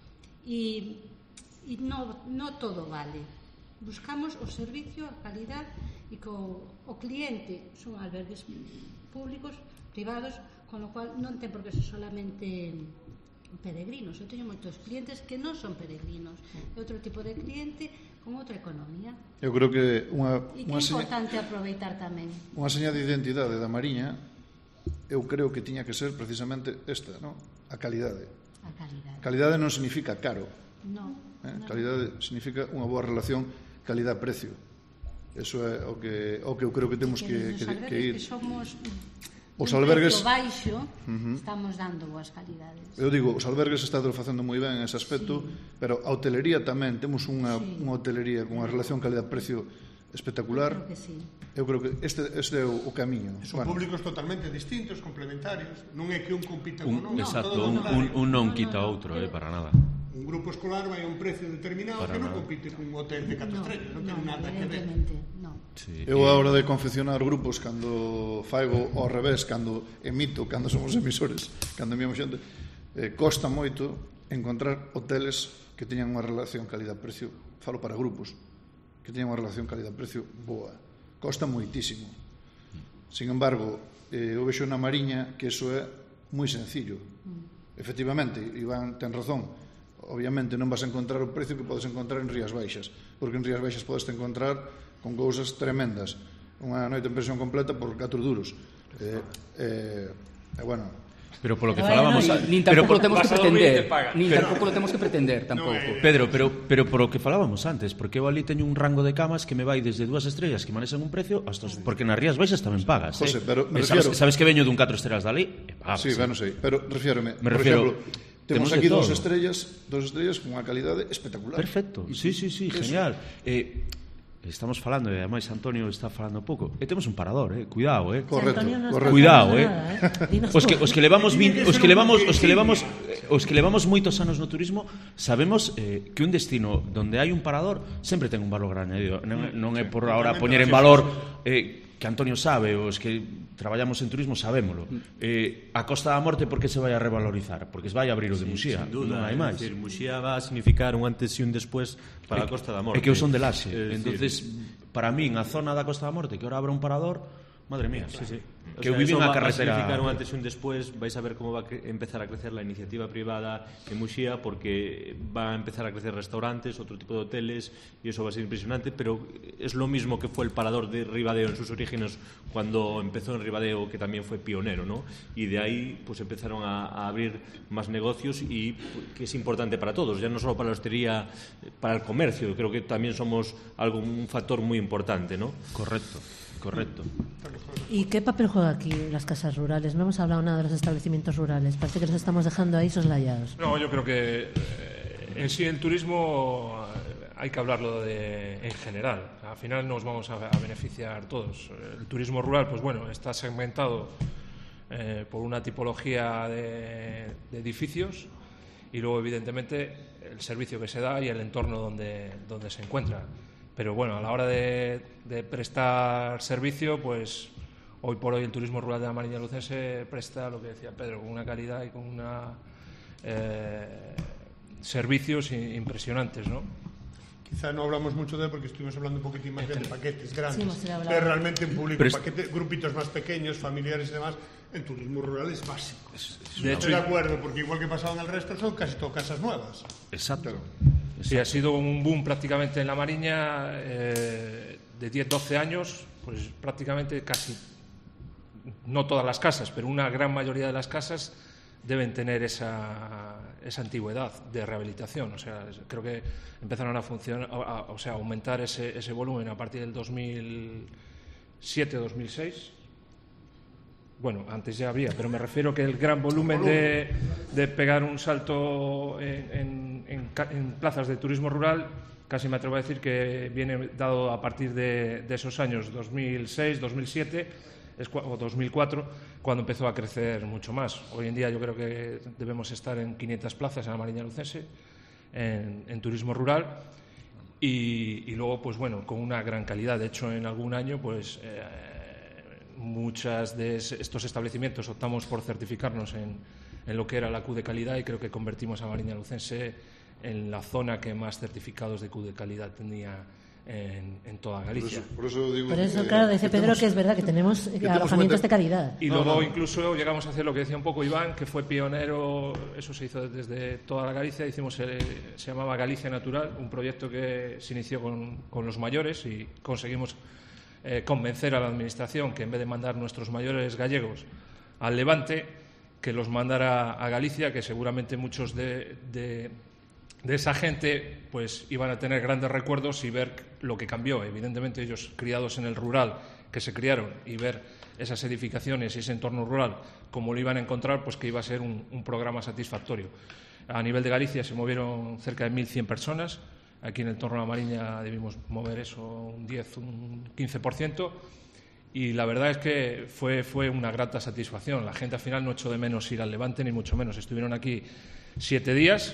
e non todo vale. Buscamos o servicio, a calidad, e o cliente son albergues públicos, privados, con lo cual non ten por que ser solamente peregrinos. Eu teño moitos clientes que non son peregrinos, é outro tipo de cliente con outra economía. Eu creo que é importante aproveitar tamén. Unha seña de identidade da Mariña, eu creo que tiña que ser precisamente esta, ¿no? A calidade. A calidade. Calidade non significa caro. Non. Calidade significa unha boa relación calidad-precio. Eso é o que eu creo que temos que ir. Que somos os albergues baixo, estamos dando boas calidades. Eu digo, os albergues están facendo moi ben en ese aspecto, pero a hotelería tamén, temos unha hotelería con unha relación calidad-precio espectacular. Eu creo que este é o camiño. Son públicos totalmente distintos, complementarios, non é que un compita con outro. Exacto, un non quita outro, para nada. Un grupo escolar vai a un precio determinado que non compite cun hotel de 4 estrellas, non ten nada que ver. Sí. Eu a hora de confeccionar grupos, cando faigo ao revés, cando emito, cando somos emisores, cando enviamos xente, costa moito encontrar hoteles que teñan unha relación calidad-precio, falo para grupos, que teñan unha relación calidad-precio boa. Costa moitísimo. Sin embargo, eu vexo na Mariña que iso é moi sencillo. Efectivamente, Iván ten razón. Obviamente non vas a encontrar o precio que podes encontrar en Rías Baixas, porque en Rías Baixas podes encontrar con cousas tremendas. Unha noite en pensión completa por 4 duros. Bueno, pero polo que falábamos, nin tampouco lo temos que pretender, tampouco lo temos que pretender tampouco. Pedro, pero polo que falábamos antes, porque eu ali teño un rango de camas que me vai desde 2 estrellas que manexan un precio hasta porque nas Rías Baixas tamén pagas. José, pero me refiero, sabes que veño dun 4 estrellas dali? Sí, non sei, pero refiérome, por exemplo, temos aquí 2 estrellas con unha calidade espectacular. Perfecto. Sí, genial. Estamos falando, e ademais Antonio está falando pouco, e temos un parador, cuidado, correcto. Cuidado, Os que levamos moitos anos no turismo, sabemos que un destino donde hai un parador sempre ten un valor añadido. Non é por ahora poñer en valor que Antonio sabe, os que traballamos en turismo sabémolo. A Costa da Morte por que se vai a revalorizar? Porque se vai a abrir o de Muxía, non hai máis. Muxía va a significar un antes e un despois para a Costa da Morte. É que eu son de Laxe, entonces para min a zona da Costa da Morte que ahora abra un parador, madre mía, que eu viví na carretera. Va a significar un antes e un después. Vais a ver como va a empezar a crecer la iniciativa privada en Muxía, porque va a empezar a crecer restaurantes, otro tipo de hoteles, y eso va a ser impresionante. Pero es lo mismo que fue el parador de Ribadeo en sus orígenes, cuando empezó en Ribadeo, que también fue pionero, ¿no? Y de ahí pues empezaron a abrir más negocios, y que es importante para todos, ya no solo para la hostelería, para el comercio. Creo que también somos un factor muy importante, ¿no? Correcto. ¿Y qué papel juega aquí las casas rurales? No hemos hablado nada de los establecimientos rurales. Parece que los estamos dejando ahí soslayados. No, yo creo que en sí el turismo hay que hablarlo en general. Al final nos vamos a beneficiar todos. El turismo rural, pues bueno, está segmentado por una tipología de edificios, y luego evidentemente el servicio que se da y el entorno donde se encuentra. Pero bueno, a la hora de prestar servicio, pues hoy por hoy el turismo rural de la Mariña Lucense presta, lo que decía Pedro, con una calidad y con servicios impresionantes, ¿no? Quizá no hablamos mucho de él porque estuvimos hablando un poquitín más de paquetes grandes, sí, pero realmente en público, grupitos más pequeños, familiares y demás, el turismo rural es básico. Estoy de acuerdo, porque igual que pasaba en el resto, son casi todas casas nuevas. Exacto. Sí, ha sido un boom prácticamente en la Mariña de 10-12 años, pues prácticamente casi, no todas las casas, pero una gran mayoría de las casas deben tener esa antigüedad de rehabilitación. O sea, creo que empezaron a funcionar, aumentar ese volumen a partir del 2007-2006. Bueno, antes ya había, pero me refiero que el gran volumen de pegar un salto en plazas de turismo rural, casi me atrevo a decir que viene dado a partir de esos años 2006, 2007 o 2004, cuando empezó a crecer mucho más. Hoy en día yo creo que debemos estar en 500 plazas en la Mariña Lucense en turismo rural, y luego, pues bueno, con una gran calidad. De hecho, en algún año, pues muchas de estos establecimientos optamos por certificarnos en lo que era la Q de calidad, y creo que convertimos a Mariña Lucense en la zona que más certificados de Q de calidad tenía en toda Galicia. Por eso digo, claro, dice Pedro que es verdad que tenemos alojamientos de calidad. Y luego incluso llegamos a hacer lo que decía un poco Iván, que fue pionero. Eso se hizo desde toda la Galicia. Hicimos, se llamaba Galicia Natural, un proyecto que se inició con los mayores, y conseguimos convencer a la administración que en vez de mandar nuestros mayores gallegos al Levante, que los mandara a Galicia, que seguramente muchos de esa gente pues iban a tener grandes recuerdos y ver lo que cambió. Evidentemente ellos, criados en el rural, que se criaron, y ver esas edificaciones y ese entorno rural como lo iban a encontrar, pues que iba a ser un programa satisfactorio. A nivel de Galicia se movieron cerca de 1.100 personas. Aquí en el entorno de la Mariña debimos mover eso un 10, un 15%, y la verdad es que fue una grata satisfacción. La gente al final no echó de menos ir al Levante, ni mucho menos. Estuvieron aquí 7 días,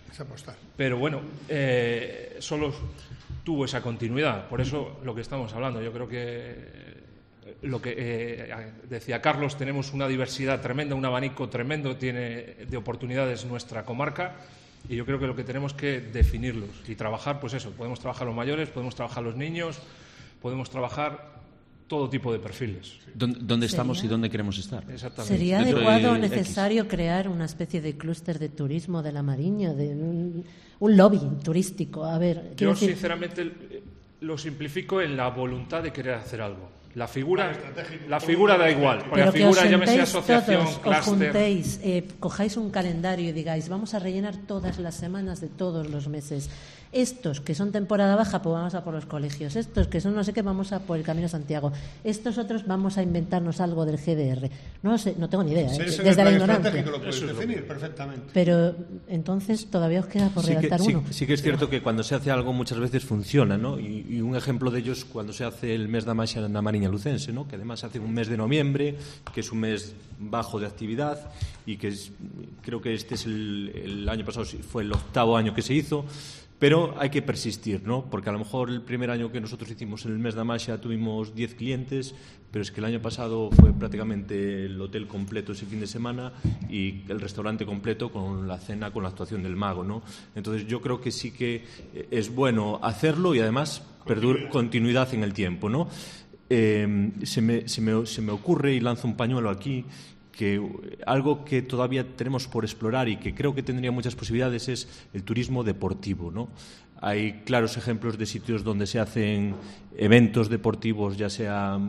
Es apostar. Pero bueno, solo tuvo esa continuidad. Por eso lo que estamos hablando. Yo creo que lo que decía Carlos, tenemos una diversidad tremenda, un abanico tremendo tiene de oportunidades nuestra comarca, y yo creo que lo que tenemos que definirlos y trabajar, pues eso, podemos trabajar los mayores, podemos trabajar los niños, podemos trabajar todo tipo de perfiles. ¿Dónde estamos y dónde queremos estar? Exactamente. ¿Sería adecuado o necesario crear una especie de clúster de turismo de la Mariña, de un lobby turístico? A ver, yo sinceramente lo simplifico en la voluntad de querer hacer algo. La figura da igual, porque la figura, llámese asociación, clúster. Os juntéis, cojáis un calendario y digáis, vamos a rellenar todas las semanas de todos los meses. Estos que son temporada baja, pues vamos a por los colegios. Estos que son no sé qué, vamos a por el Camino a Santiago. Estos otros vamos a inventarnos algo del GDR. No sé, no tengo ni idea, desde la ignorancia. Lo puedes definir perfectamente. Pero entonces todavía os queda por redactar uno. Sí que es cierto que cuando se hace algo muchas veces funciona, ¿no? Y un ejemplo de ello es cuando se hace el mes da Maxia en la Mariña Lucense, ¿no? Que además se hace un mes de noviembre, que es un mes bajo de actividad, y que creo que este es el año pasado fue el 8º año que se hizo. Pero hay que persistir, ¿no? Porque a lo mejor el primer año que nosotros hicimos en el mes de Amasia tuvimos 10 clientes, pero es que el año pasado fue prácticamente el hotel completo ese fin de semana y el restaurante completo con la cena, con la actuación del mago, ¿no? Entonces yo creo que sí que es bueno hacerlo y además continuidad en el tiempo, ¿no? Se me ocurre, y lanzo un pañuelo aquí, que algo que todavía tenemos por explorar y que creo que tendría muchas posibilidades es el turismo deportivo, ¿no? Hay claros ejemplos de sitios donde se hacen eventos deportivos, ya sea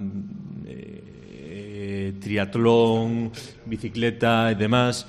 triatlón, bicicleta y demás,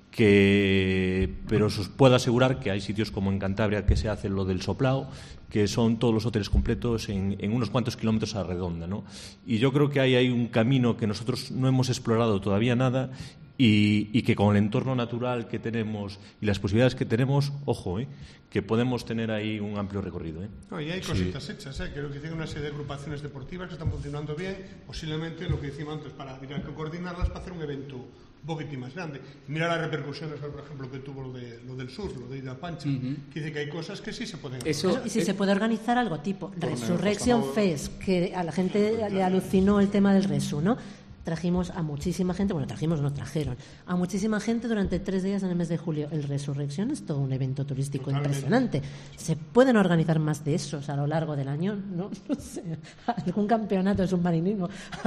pero os puedo asegurar que hay sitios como en Cantabria que se hace lo del soplao, que son todos los hoteles completos en unos cuantos kilómetros a la redonda, ¿no? Y yo creo que ahí hay un camino que nosotros no hemos explorado todavía nada y que con el entorno natural que tenemos y las posibilidades que tenemos, ojo, que podemos tener ahí un amplio recorrido. No, y hay cositas hechas, creo que tiene una serie de agrupaciones deportivas que están funcionando bien, posiblemente lo que decimos antes, para que coordinarlas para hacer un evento un poquitín más grande. Mira las repercusiones, por ejemplo, que tuvo lo del sur, lo de Ida Pancha, que dice que hay cosas que sí se pueden hacer. Y si se puede organizar algo tipo Resurrection Fest, que a la gente le alucinó el tema del Resu, ¿no? Trajimos a muchísima gente, trajeron a muchísima gente durante 3 días en el mes de julio. El Resurrección es todo un evento turístico impresionante. ¿Se pueden organizar más de esos a lo largo del año? No sé, algún campeonato de submarinismo.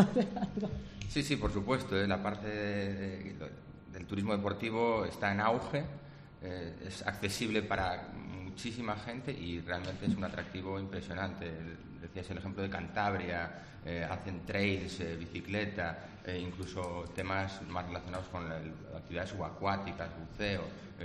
Sí, por supuesto. La parte del turismo deportivo está en auge, es accesible para muchísima gente y realmente es un atractivo impresionante. Decías el ejemplo de Cantabria, hacen trails, bicicleta, incluso temas más relacionados con actividades subacuáticas, buceo.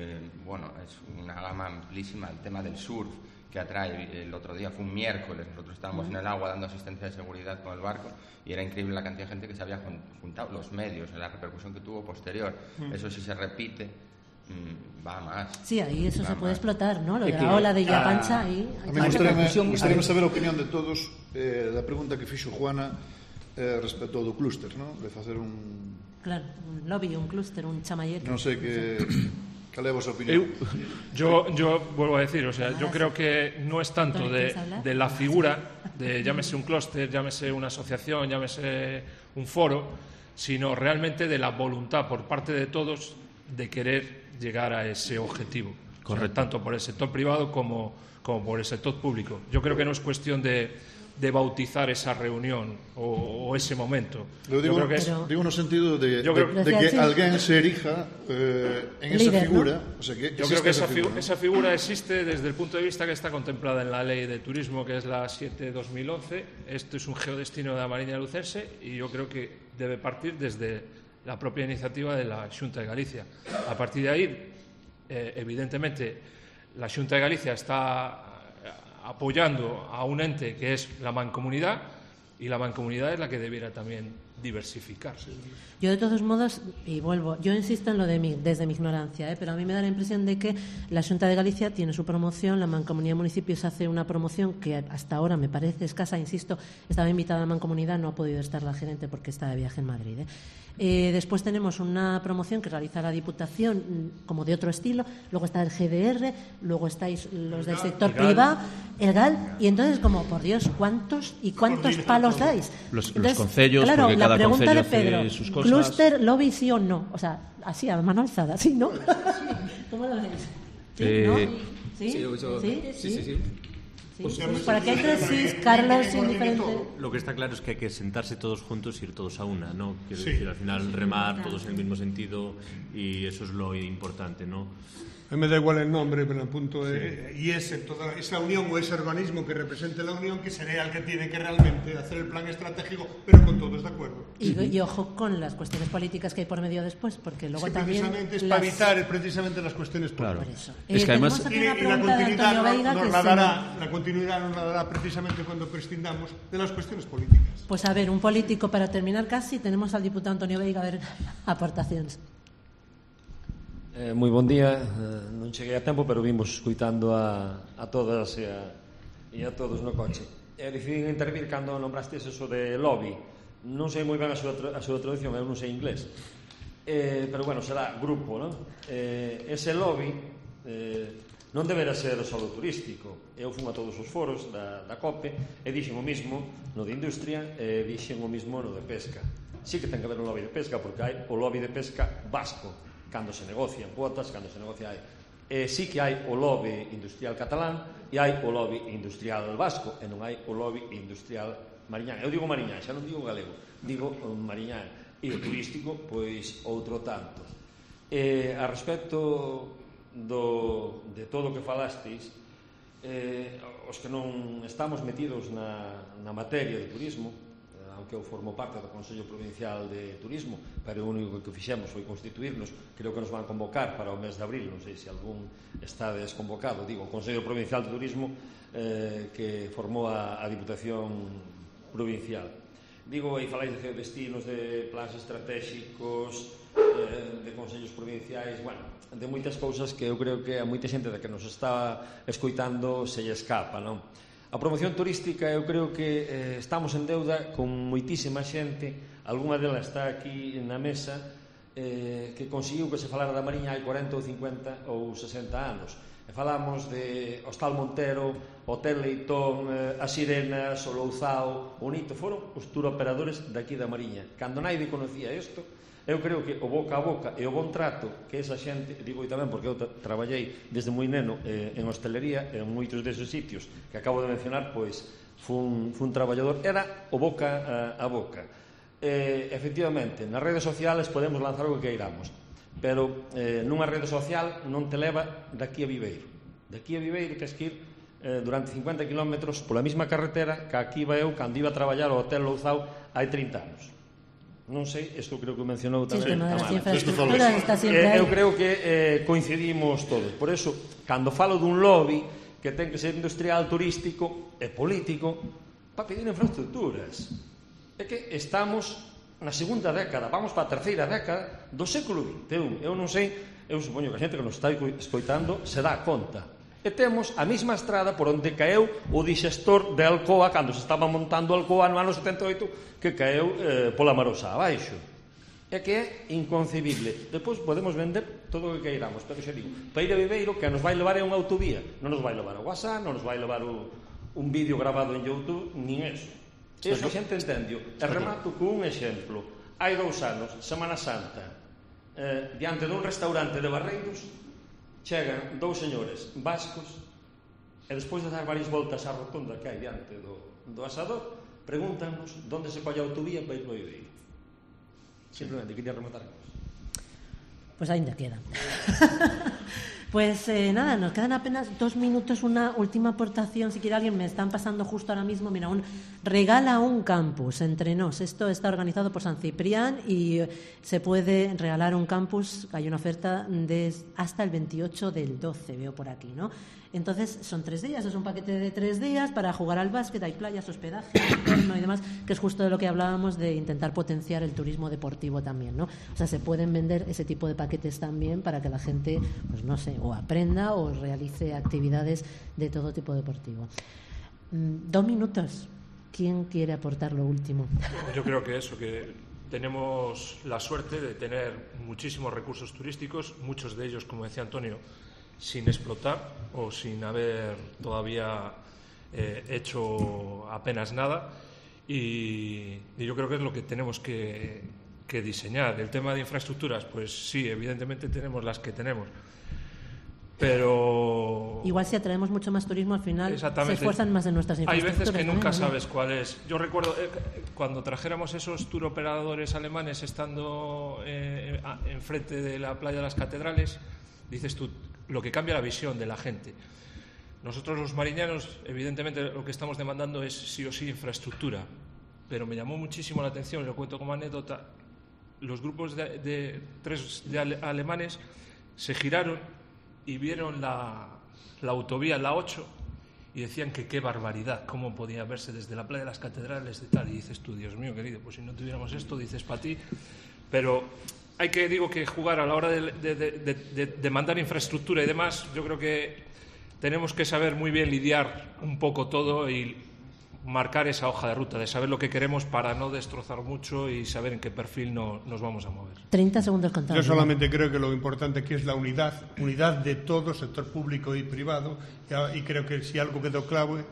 Es una gama amplísima. El tema del surf que atrae. El otro día fue un miércoles, nosotros estábamos en el agua dando asistencia de seguridad con el barco y era increíble la cantidad de gente que se había juntado, los medios, la repercusión que tuvo posterior. Eso si se repite, va más. Sí, ahí eso se puede explotar, ¿no? Lo de la ola de Illa Pancha ahí. A mí gustaría saber a opinión de todos da pregunta que fixo Juana respecto ao do clúster, ¿no? De facer un... Claro, un lobby, un clúster, un chamayete. Non sei cal é a vosa opinión. Yo vuelvo a decir, yo creo que no es tanto de la figura, de llámese un clúster, llámese una asociación, llámese un foro, sino realmente de la voluntad por parte de todos de querer llegar a ese objetivo. Correcto. Tanto por el sector privado como por el sector público. Yo creo que no es cuestión de bautizar esa reunión o ese momento. Digo no sentido de que alguén se erija en esa figura. ¿No? O sea, que yo creo que esa figura existe desde el punto de vista que está contemplada en la Ley de Turismo, que es la 7/2011. Esto es un geodestino de la Mariña Lucense y yo creo que debe partir desde la propia iniciativa de la Xunta de Galicia. A partir de ahí, evidentemente, la Xunta de Galicia está apoyando a un ente que es la Mancomunidad y la Mancomunidad es la que debiera también diversificar. Yo de todos modos, y vuelvo, yo insisto en lo de desde mi ignorancia, pero a mí me da la impresión de que la Xunta de Galicia tiene su promoción, la Mancomunidad de Municipios hace una promoción que hasta ahora me parece escasa, insisto, estaba invitada a la Mancomunidad, no ha podido estar la gerente porque está de viaje en Madrid. Después tenemos una promoción que realiza la Diputación como de otro estilo, luego está el GDR, luego estáis los del sector privado, el GAL, y entonces como, por Dios, ¿cuántos palos dais? Los concellos, claro, porque cada la pregunta concello de Pedro, hace sus cosas. ¿Clúster, lobby, sí o no? O sea, así, a mano alzada, ¿sí, no? ¿Cómo lo veis? ¿Sí, no? ¿Sí? Pues para que hay tres sís, Carlos, indiferente. Lo que está claro es que hay que sentarse todos juntos y ir todos a una, ¿no? Quiero decir, al final remar todos en el mismo sentido y eso es lo importante, ¿no? A mí me da igual el nombre, pero el punto es, y toda esa unión o ese organismo que represente la unión, que sería el que tiene que realmente hacer el plan estratégico, pero con todos de acuerdo. Y ojo con las cuestiones políticas que hay por medio después, porque luego sí, también... precisamente es para evitar precisamente las cuestiones políticas. Por eso. Es que además... Y la continuidad nos la dará precisamente cuando prescindamos de las cuestiones políticas. Pues a ver, un político, para terminar casi, tenemos al diputado Antonio Veiga, a ver, aportacións. Moi bon día, non cheguei a tempo, pero vimos escuitando a todas e a todos no coche. Decidín intervir cando nombrastes eso de lobby. Non sei moi ben a súa traducción, eu non sei inglés. Pero bueno, será grupo, non? Ese lobby non deberá ser só turístico. Eu fui a todos os foros da COPE e dixen o mismo no de industria e dixen o mismo no de pesca. Sí que ten que haber un lobby de pesca, porque hai o lobby de pesca vasco, cando se negocian cuotas, cando se negocia sí que hai o lobby industrial catalán e hai o lobby industrial vasco e non hai o lobby industrial mariñán. Eu digo mariñán, xa non digo galego, digo mariñán. E o turístico, pois outro tanto. A respecto de todo o que falasteis, os que non estamos metidos na materia de turismo, aunque eu formo parte do Consello Provincial de Turismo, pero o único que fixemos foi constituirnos, creo que nos van convocar para o mes de abril, non sei se algún está desconvocado, digo, o Consello Provincial de Turismo que formou a Diputación Provincial. Digo, e faláis de geodestinos, de plans estratégicos, de consellos provinciais, bueno, de moitas cousas que eu creo que a moita xente da que nos está escoitando se lle escapa, non? A promoción turística eu creo que estamos en deuda con moitísima xente, algunha delas está aquí na mesa, que conseguiu que se falara da Mariña hai 40 ou 50 ou 60 anos. E falamos de Hostal Montero, Hotel Leitón, As Sirenas, o Louzao, o Nito, foron os turoperadores daqui da Mariña. Cando naide conocía isto, eu creo que o boca a boca e o bon trato que esa xente, digo tamén porque eu traballei desde moi neno en hostelería, en moitos deses sitios que acabo de mencionar, pois fun traballador, era o boca a boca. Efectivamente, nas redes sociales podemos lanzar o que queiramos, pero nunha rede social non te leva daqui a Viveiro. Daqui a Viveiro tens que ir durante 50 km pola mesma carretera que aquí iba eu cando iba a traballar ao Hotel Louzao hai 30 anos. Non sei, isto creo que mencionou tamén eu creo que coincidimos todos. Por eso, cando falo dun lobby que ten que ser industrial, turístico e político, para pedir infraestructuras. É que estamos na segunda década, vamos para a terceira década do século XXI. Eu non sei, eu supoño que a xente que nos está escoitando se dá conta. E temos a mesma estrada por onde caeu o dixestor de Alcoa cando se estaba montando Alcoa no ano 78 que caeu pola Marosa abaixo. É que é inconcebible. Depois podemos vender todo o que queiramos, pero xa digo, para ir a Viveiro que nos vai levar é unha autovía, non nos vai levar a WhatsApp, non nos vai levar un vídeo grabado en YouTube, nin eso. Eso a xente entendio. E remato con un exemplo. Hai 2 anos, Semana Santa, diante dun restaurante de Barreiros, chegan 2 señores vascos e despois de dar varias voltas á rotonda que hai diante do asador, pregúntanos onde se colle a autovía para ir para Viveiro. Simplemente quería rematar. Pois ainda queda. Pues nada, nos quedan apenas 2 minutos, una última aportación, si quiere alguien, me están pasando justo ahora mismo, mira, regala un campus entre nos. Esto está organizado por San Ciprián y se puede regalar un campus, hay una oferta hasta el 28 del 12, veo por aquí, ¿no? Entonces son 3 días, es un paquete de 3 días para jugar al básquet, hay playas, hospedaje, entorno y demás, que es justo de lo que hablábamos de intentar potenciar el turismo deportivo también, ¿no? O sea, se pueden vender ese tipo de paquetes también para que la gente, pues no sé, o aprenda o realice actividades de todo tipo deportivo. 2 minutos. ¿Quién quiere aportar lo último? Yo creo que tenemos la suerte de tener muchísimos recursos turísticos, muchos de ellos, como decía Antonio, sin explotar o sin haber todavía hecho apenas nada, y yo creo que es lo que tenemos que diseñar. El tema de infraestructuras, pues sí, evidentemente tenemos las que tenemos, pero igual si atraemos mucho más turismo, al final se esfuerzan más en nuestras infraestructuras. Hay veces que nunca sabes cuál es. Yo recuerdo cuando trajéramos esos tour operadores alemanes estando enfrente de la playa de las Catedrales, dices tú, lo que cambia la visión de la gente. Nosotros los mariñanos, evidentemente, lo que estamos demandando es sí o sí infraestructura, pero me llamó muchísimo la atención, y lo cuento como anécdota, los grupos de 3 alemanes se giraron y vieron la autovía, la 8, y decían que qué barbaridad, cómo podía verse desde la playa de las Catedrales de tal, y dices tú, Dios mío querido, pues si no tuviéramos esto, dices para ti, pero hay que jugar a la hora de mandar infraestructura y demás. Yo creo que tenemos que saber muy bien lidiar un poco todo y marcar esa hoja de ruta, de saber lo que queremos para no destrozar mucho y saber en qué perfil nos vamos a mover. 30 segundos contando. Yo solamente creo que lo importante aquí es la unidad de todo, sector público y privado, y creo que si algo quedó claro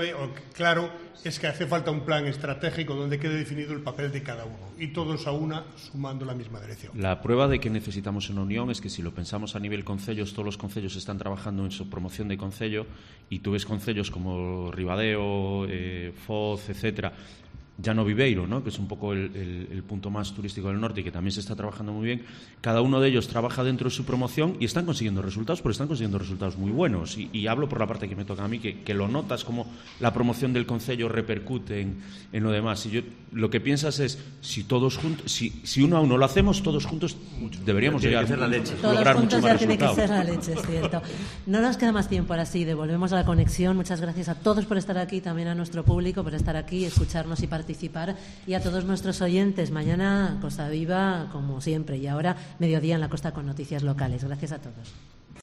es que hace falta un plan estratégico donde quede definido el papel de cada uno y todos a una sumando la misma dirección. La prueba de que necesitamos una unión es que si lo pensamos a nivel concellos, todos los concellos están trabajando en su promoción de concello, y tú ves concellos como Ribadeo, Foz, etcétera, Llano Viveiro, ¿no?, que es un poco el punto más turístico del norte y que también se está trabajando muy bien. Cada uno de ellos trabaja dentro de su promoción y están consiguiendo resultados, pero están consiguiendo resultados muy buenos. Y hablo por la parte que me toca a mí, que lo notas como la promoción del concello repercute en lo demás. Y yo lo que piensas es, si todos juntos, si uno a uno lo hacemos, todos juntos deberíamos llegar a lograr mucho más resultados. Tiene que ser la leche, es cierto. No nos queda más tiempo, ahora sí, devolvemos a la conexión. Muchas gracias a todos por estar aquí, también a nuestro público por estar aquí, escucharnos y participar, y a todos nuestros oyentes. Mañana Costa Viva, como siempre, y ahora mediodía en la costa con noticias locales. Gracias a todos.